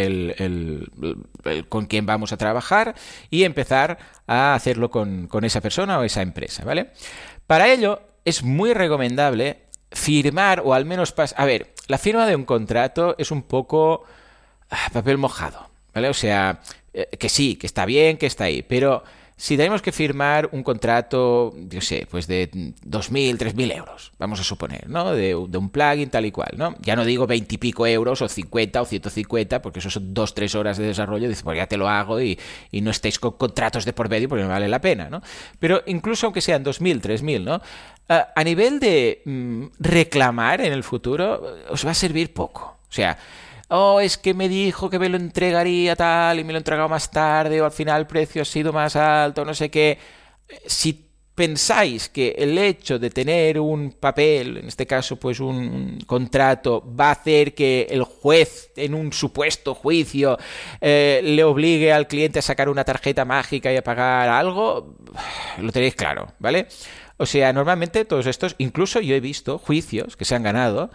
con quién vamos a trabajar y empezar a hacerlo con esa persona o esa empresa, ¿vale? Para ello, es muy recomendable firmar o al menos... A ver, la firma de un contrato es un poco... papel mojado, ¿vale? O sea, que sí, que está bien, que está ahí, pero si tenemos que firmar un contrato, yo sé, pues de 2.000, 3.000 euros, vamos a suponer, ¿no? De un plugin tal y cual, ¿no? Ya no digo 20 y pico euros o 50 o 150, porque eso son 2-3 horas de desarrollo, dices, pues ya te lo hago y no estéis con contratos de por medio porque no vale la pena, ¿no? Pero incluso aunque sean 2.000, 3.000, ¿no? A nivel de reclamar en el futuro, os va a servir poco. O sea... es que me dijo que me lo entregaría tal y me lo he entregado más tarde o al final el precio ha sido más alto, no sé qué. Si pensáis que el hecho de tener un papel, en este caso pues un contrato, va a hacer que el juez en un supuesto juicio le obligue al cliente a sacar una tarjeta mágica y a pagar algo, lo tenéis claro, ¿vale? O sea, normalmente todos estos, incluso yo he visto juicios que se han ganado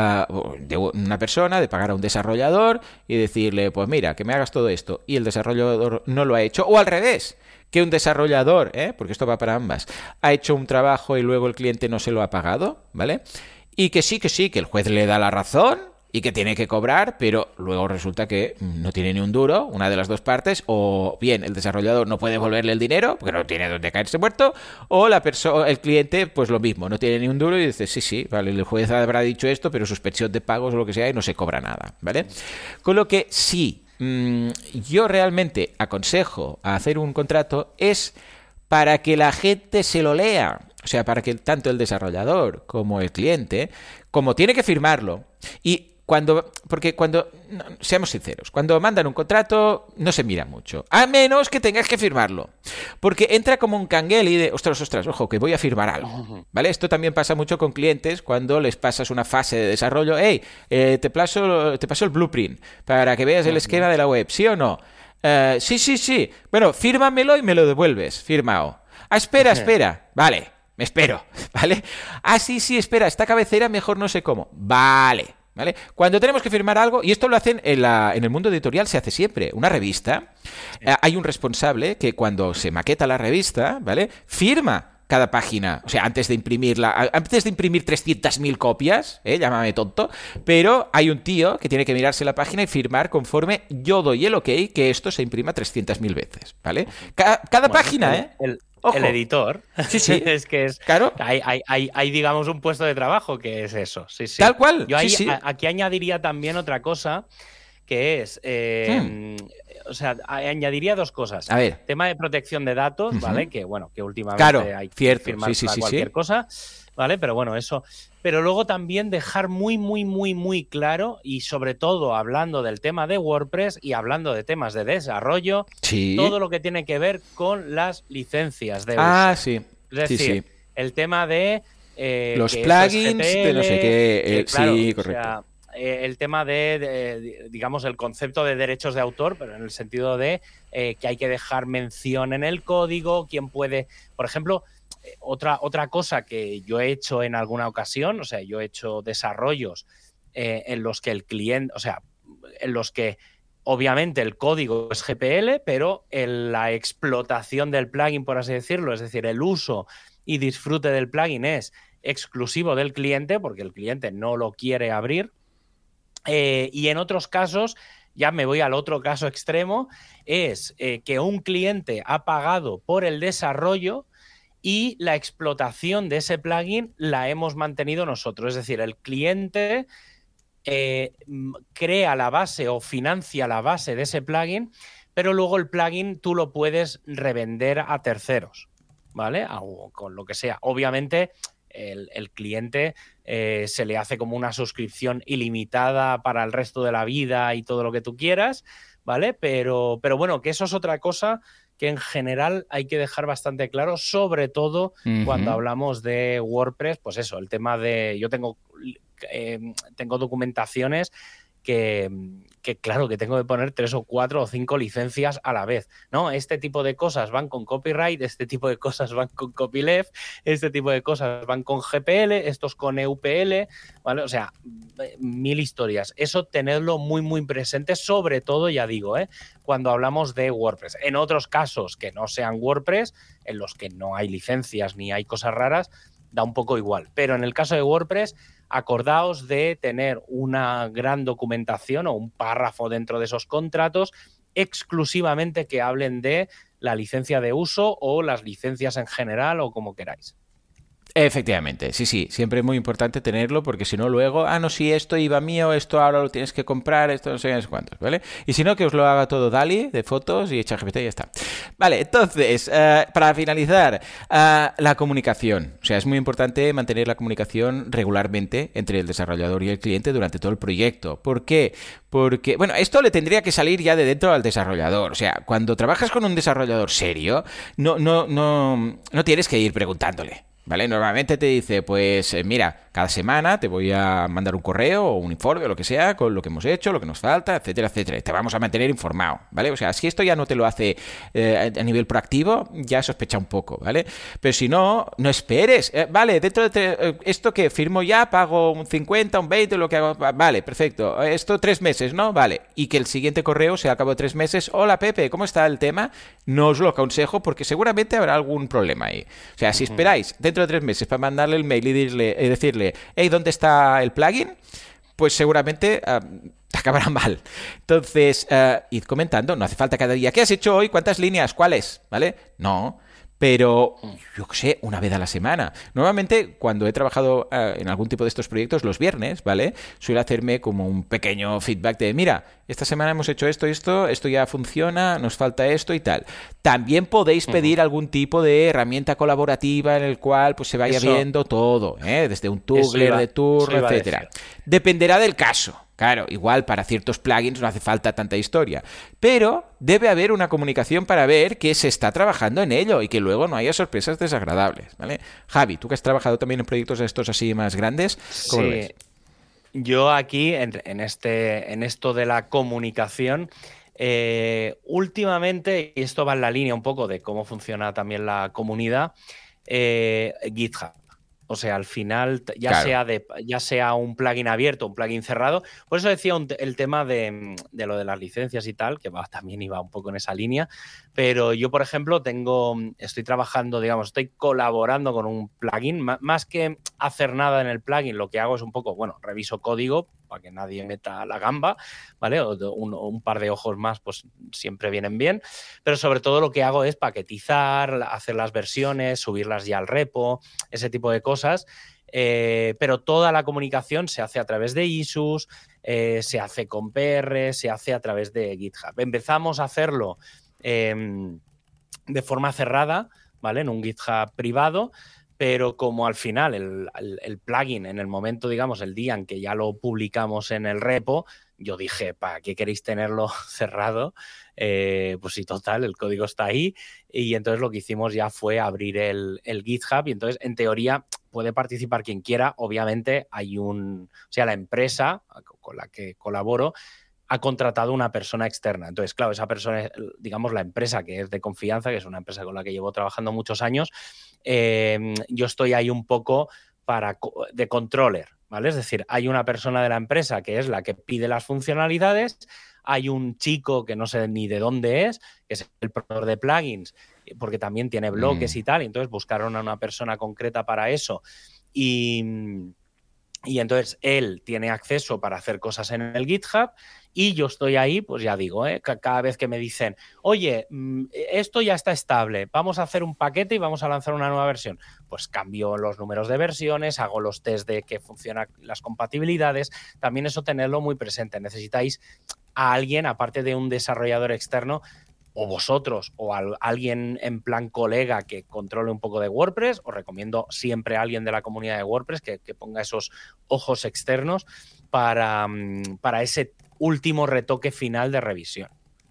de una persona, de pagar a un desarrollador y decirle, pues mira, que me hagas todo esto, y el desarrollador no lo ha hecho, o al revés, que un desarrollador, porque esto va para ambas, ha hecho un trabajo y luego el cliente no se lo ha pagado, ¿vale? Y que sí, que el juez le da la razón y que tiene que cobrar, pero luego resulta que no tiene ni un duro, una de las dos partes, o bien el desarrollador no puede devolverle el dinero porque no tiene donde caerse muerto, o el cliente, pues lo mismo, no tiene ni un duro y dice, sí, vale, el juez habrá dicho esto, pero suspensión de pagos o lo que sea y no se cobra nada, ¿vale? Con lo que sí, yo realmente aconsejo a hacer un contrato es para que la gente se lo lea. O sea, para que tanto el desarrollador como el cliente, como tiene que firmarlo, porque cuando, seamos sinceros, cuando mandan un contrato no se mira mucho, a menos que tengas que firmarlo, porque entra como un cangueli de, ostras, ojo, que voy a firmar algo, ¿vale? Esto también pasa mucho con clientes cuando les pasas una fase de desarrollo, te paso el blueprint para que veas el esquema de la web, ¿sí o no? Sí, bueno, fírmamelo y me lo devuelves, firmado. Espera, vale, me espero, ¿vale? Sí, espera, esta cabecera mejor no sé cómo, vale. ¿Vale? Cuando tenemos que firmar algo, y esto lo hacen en el mundo editorial, se hace siempre, una revista, hay un responsable que cuando se maqueta la revista, ¿vale? Firma cada página, o sea, antes de imprimir 300.000 copias, llámame tonto, pero hay un tío que tiene que mirarse la página y firmar conforme yo doy el ok que esto se imprima 300.000 veces, ¿vale? Cada página, Ojo. El editor. Sí. Es que es. Claro. Hay, digamos, un puesto de trabajo que es eso. Sí. Tal cual. Yo aquí añadiría también otra cosa, que es, o sea, añadiría dos cosas. A ver. Tema de protección de datos, ¿vale? Que bueno, que últimamente claro, hay que cierto. firmar para cualquier cosa, ¿vale? Pero bueno, eso. Pero luego también dejar muy claro, y sobre todo hablando del tema de WordPress y hablando de temas de desarrollo, todo lo que tiene que ver con las licencias de uso. Sí. Es decir, el tema de los plugins de no sé qué. claro, sí, correcto. O sea, el tema de, digamos, el concepto de derechos de autor, pero en el sentido de que hay que dejar mención en el código, quién puede, por ejemplo, otra cosa que yo he hecho en alguna ocasión, o sea, yo he hecho desarrollos en los que el cliente, o sea, en los que obviamente el código es GPL, pero la explotación del plugin, por así decirlo, es decir, el uso y disfrute del plugin es exclusivo del cliente, porque el cliente no lo quiere abrir. Y en otros casos, ya me voy al otro caso extremo, es que un cliente ha pagado por el desarrollo y la explotación de ese plugin la hemos mantenido nosotros. Es decir, el cliente crea la base o financia la base de ese plugin, pero luego el plugin tú lo puedes revender a terceros, ¿vale? O con lo que sea. Obviamente, el cliente se le hace como una suscripción ilimitada para el resto de la vida y todo lo que tú quieras, ¿vale? Pero bueno, que eso es otra cosa que en general hay que dejar bastante claro, sobre todo cuando hablamos de WordPress, pues eso, el tema de... Yo tengo documentaciones que claro, que tengo que poner 3 o 4 o 5 licencias a la vez, ¿no? Este tipo de cosas van con copyright, este tipo de cosas van con copyleft, este tipo de cosas van con GPL, estos con EUPL, ¿vale? O sea, 1000 historias. Eso tenedlo muy presente, sobre todo, ya digo, cuando hablamos de WordPress. En otros casos que no sean WordPress, en los que no hay licencias ni hay cosas raras, da un poco igual. Pero en el caso de WordPress, acordaos de tener una gran documentación o un párrafo dentro de esos contratos exclusivamente que hablen de la licencia de uso o las licencias en general o como queráis. Efectivamente, sí, siempre es muy importante tenerlo porque si no luego, no, si esto iba mío, esto ahora lo tienes que comprar, esto no sé cuántos, ¿vale? Y si no, que os lo haga todo DALL-E de fotos y ChatGPT y ya está. Vale, entonces, para finalizar, la comunicación. O sea, es muy importante mantener la comunicación regularmente entre el desarrollador y el cliente durante todo el proyecto. ¿Por qué? Porque, bueno, esto le tendría que salir ya de dentro al desarrollador. O sea, cuando trabajas con un desarrollador serio, no tienes que ir preguntándole. ¿Vale? Normalmente te dice, pues mira, cada semana te voy a mandar un correo o un informe o lo que sea con lo que hemos hecho, lo que nos falta, etcétera, etcétera. Te vamos a mantener informado, ¿vale? O sea, si esto ya no te lo hace a nivel proactivo, ya sospecha un poco, ¿vale? Pero si no, no esperes. Vale, dentro de esto que firmo ya, pago un 50, un 20, lo que hago. Vale, perfecto. Esto 3 meses, ¿no? Vale. Y que el siguiente correo sea a cabo de 3 meses. Hola, Pepe, ¿cómo está el tema? No os lo aconsejo porque seguramente habrá algún problema ahí. O sea, si esperáis dentro de 3 meses para mandarle el mail y decirle, hey, ¿dónde está el plugin? Pues seguramente acabará mal. Entonces, id comentando, no hace falta cada día. ¿Qué has hecho hoy? ¿Cuántas líneas? ¿Cuáles? ¿Vale? No. Pero, yo qué sé, una vez a la semana. Normalmente, cuando he trabajado en algún tipo de estos proyectos, los viernes, ¿vale? Suele hacerme como un pequeño feedback de, mira, esta semana hemos hecho esto ya funciona, nos falta esto y tal. También podéis pedir algún tipo de herramienta colaborativa en el cual pues se vaya viendo todo, desde un Toggler de turno, etcétera. Dependerá del caso. Claro, igual para ciertos plugins no hace falta tanta historia, pero debe haber una comunicación para ver que se está trabajando en ello y que luego no haya sorpresas desagradables, ¿vale? Javi, tú que has trabajado también en proyectos de estos así más grandes, ¿cómo lo ves? Yo aquí, en esto de la comunicación, últimamente, y esto va en la línea un poco de cómo funciona también la comunidad, GitHub. O sea, al final, ya sea un plugin abierto, un plugin cerrado. Por eso decía el tema de lo de las licencias y tal, que también iba un poco en esa línea. Pero yo, por ejemplo, estoy trabajando, estoy colaborando con un plugin. Más que hacer nada en el plugin, lo que hago es un poco, reviso código para que nadie meta la gamba, ¿vale? O un par de ojos más, pues siempre vienen bien. Pero sobre todo lo que hago es paquetizar, hacer las versiones, subirlas ya al repo, ese tipo de cosas. pero toda la comunicación se hace a través de issues, se hace con PR, se hace a través de GitHub. Empezamos a hacerlo de forma cerrada, ¿vale? En un GitHub privado, pero como al final el plugin, en el momento, digamos, el día en que ya lo publicamos en el repo, yo dije, ¿para qué queréis tenerlo cerrado? Pues sí, total, el código está ahí. Y entonces lo que hicimos ya fue abrir el GitHub y entonces, en teoría, puede participar quien quiera. Obviamente la empresa con la que colaboro ha contratado una persona externa. Entonces, claro, esa persona, digamos, la empresa que es de confianza, que es una empresa con la que llevo trabajando muchos años, yo estoy ahí un poco de controller, ¿vale? Es decir, hay una persona de la empresa que es la que pide las funcionalidades, hay un chico que no sé ni de dónde es, que es el proveedor de plugins, porque también tiene bloques y tal, y entonces buscaron a una persona concreta para eso y entonces él tiene acceso para hacer cosas en el GitHub y yo estoy ahí, pues ya digo, cada vez que me dicen, oye, esto ya está estable, vamos a hacer un paquete y vamos a lanzar una nueva versión, pues cambio los números de versiones, hago los test de que funcionan las compatibilidades, también eso tenerlo muy presente. Necesitáis a alguien, aparte de un desarrollador externo, o vosotros o alguien en plan colega que controle un poco de WordPress. Os recomiendo siempre a alguien de la comunidad de WordPress que ponga esos ojos externos para ese último retoque final de revisión.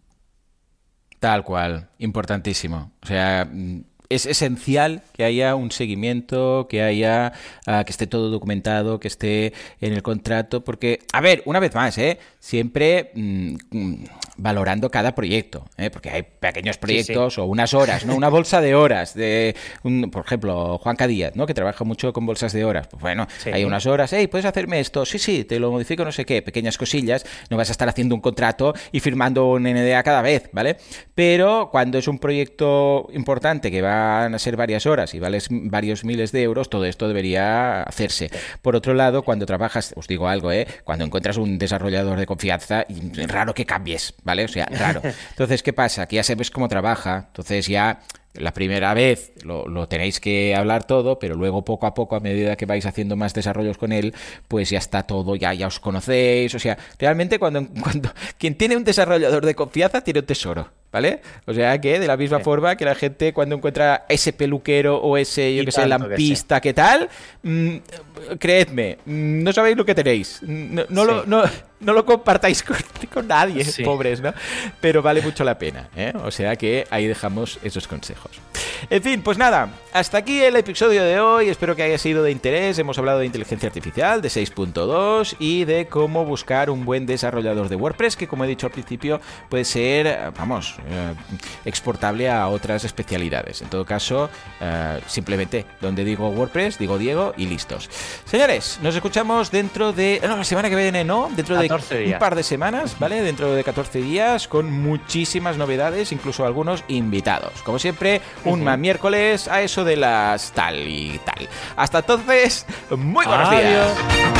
Tal cual, importantísimo. O sea, es esencial que haya un seguimiento, que haya que esté todo documentado, que esté en el contrato, porque, a ver, una vez más, siempre valorando cada proyecto, porque hay pequeños proyectos o unas horas, ¿no? Una bolsa de horas de, por ejemplo, Juanca Díaz, ¿no? Que trabaja mucho con bolsas de horas. Pues bueno, hay unas horas, ¿puedes hacerme esto? Sí, te lo modifico, no sé qué, pequeñas cosillas. No vas a estar haciendo un contrato y firmando un NDA cada vez, ¿vale? Pero cuando es un proyecto importante que van a ser varias horas y vales varios miles de euros, todo esto debería hacerse. Por otro lado, cuando trabajas, os digo algo, cuando encuentras un desarrollador de confianza, es raro que cambies, ¿vale? O sea, raro. Entonces, ¿qué pasa? Que ya sabes cómo trabaja, entonces ya la primera vez lo tenéis que hablar todo, pero luego poco a poco, a medida que vais haciendo más desarrollos con él, pues ya está todo, ya os conocéis. O sea, realmente cuando quien tiene un desarrollador de confianza tiene un tesoro, ¿vale? O sea que de la misma forma que la gente cuando encuentra ese peluquero o ese, yo que sé, lampista, ¿qué tal? Creedme, no sabéis lo que tenéis. No lo compartáis con nadie, pobres, ¿no? Pero vale mucho la pena, ¿eh? O sea que ahí dejamos esos consejos. En fin, pues nada, hasta aquí el episodio de hoy. Espero que haya sido de interés. Hemos hablado de inteligencia artificial, de 6.2 y de cómo buscar un buen desarrollador de WordPress, que como he dicho al principio, puede ser, exportable a otras especialidades. En todo caso, simplemente donde digo WordPress, digo Diego y listos. Señores, nos escuchamos dentro de... No, la semana que viene no, dentro de un par de semanas, ¿vale? Dentro de 14 días, con muchísimas novedades, incluso algunos invitados. Como siempre, un miércoles a eso de las tal y tal. Hasta entonces, muy buenos días.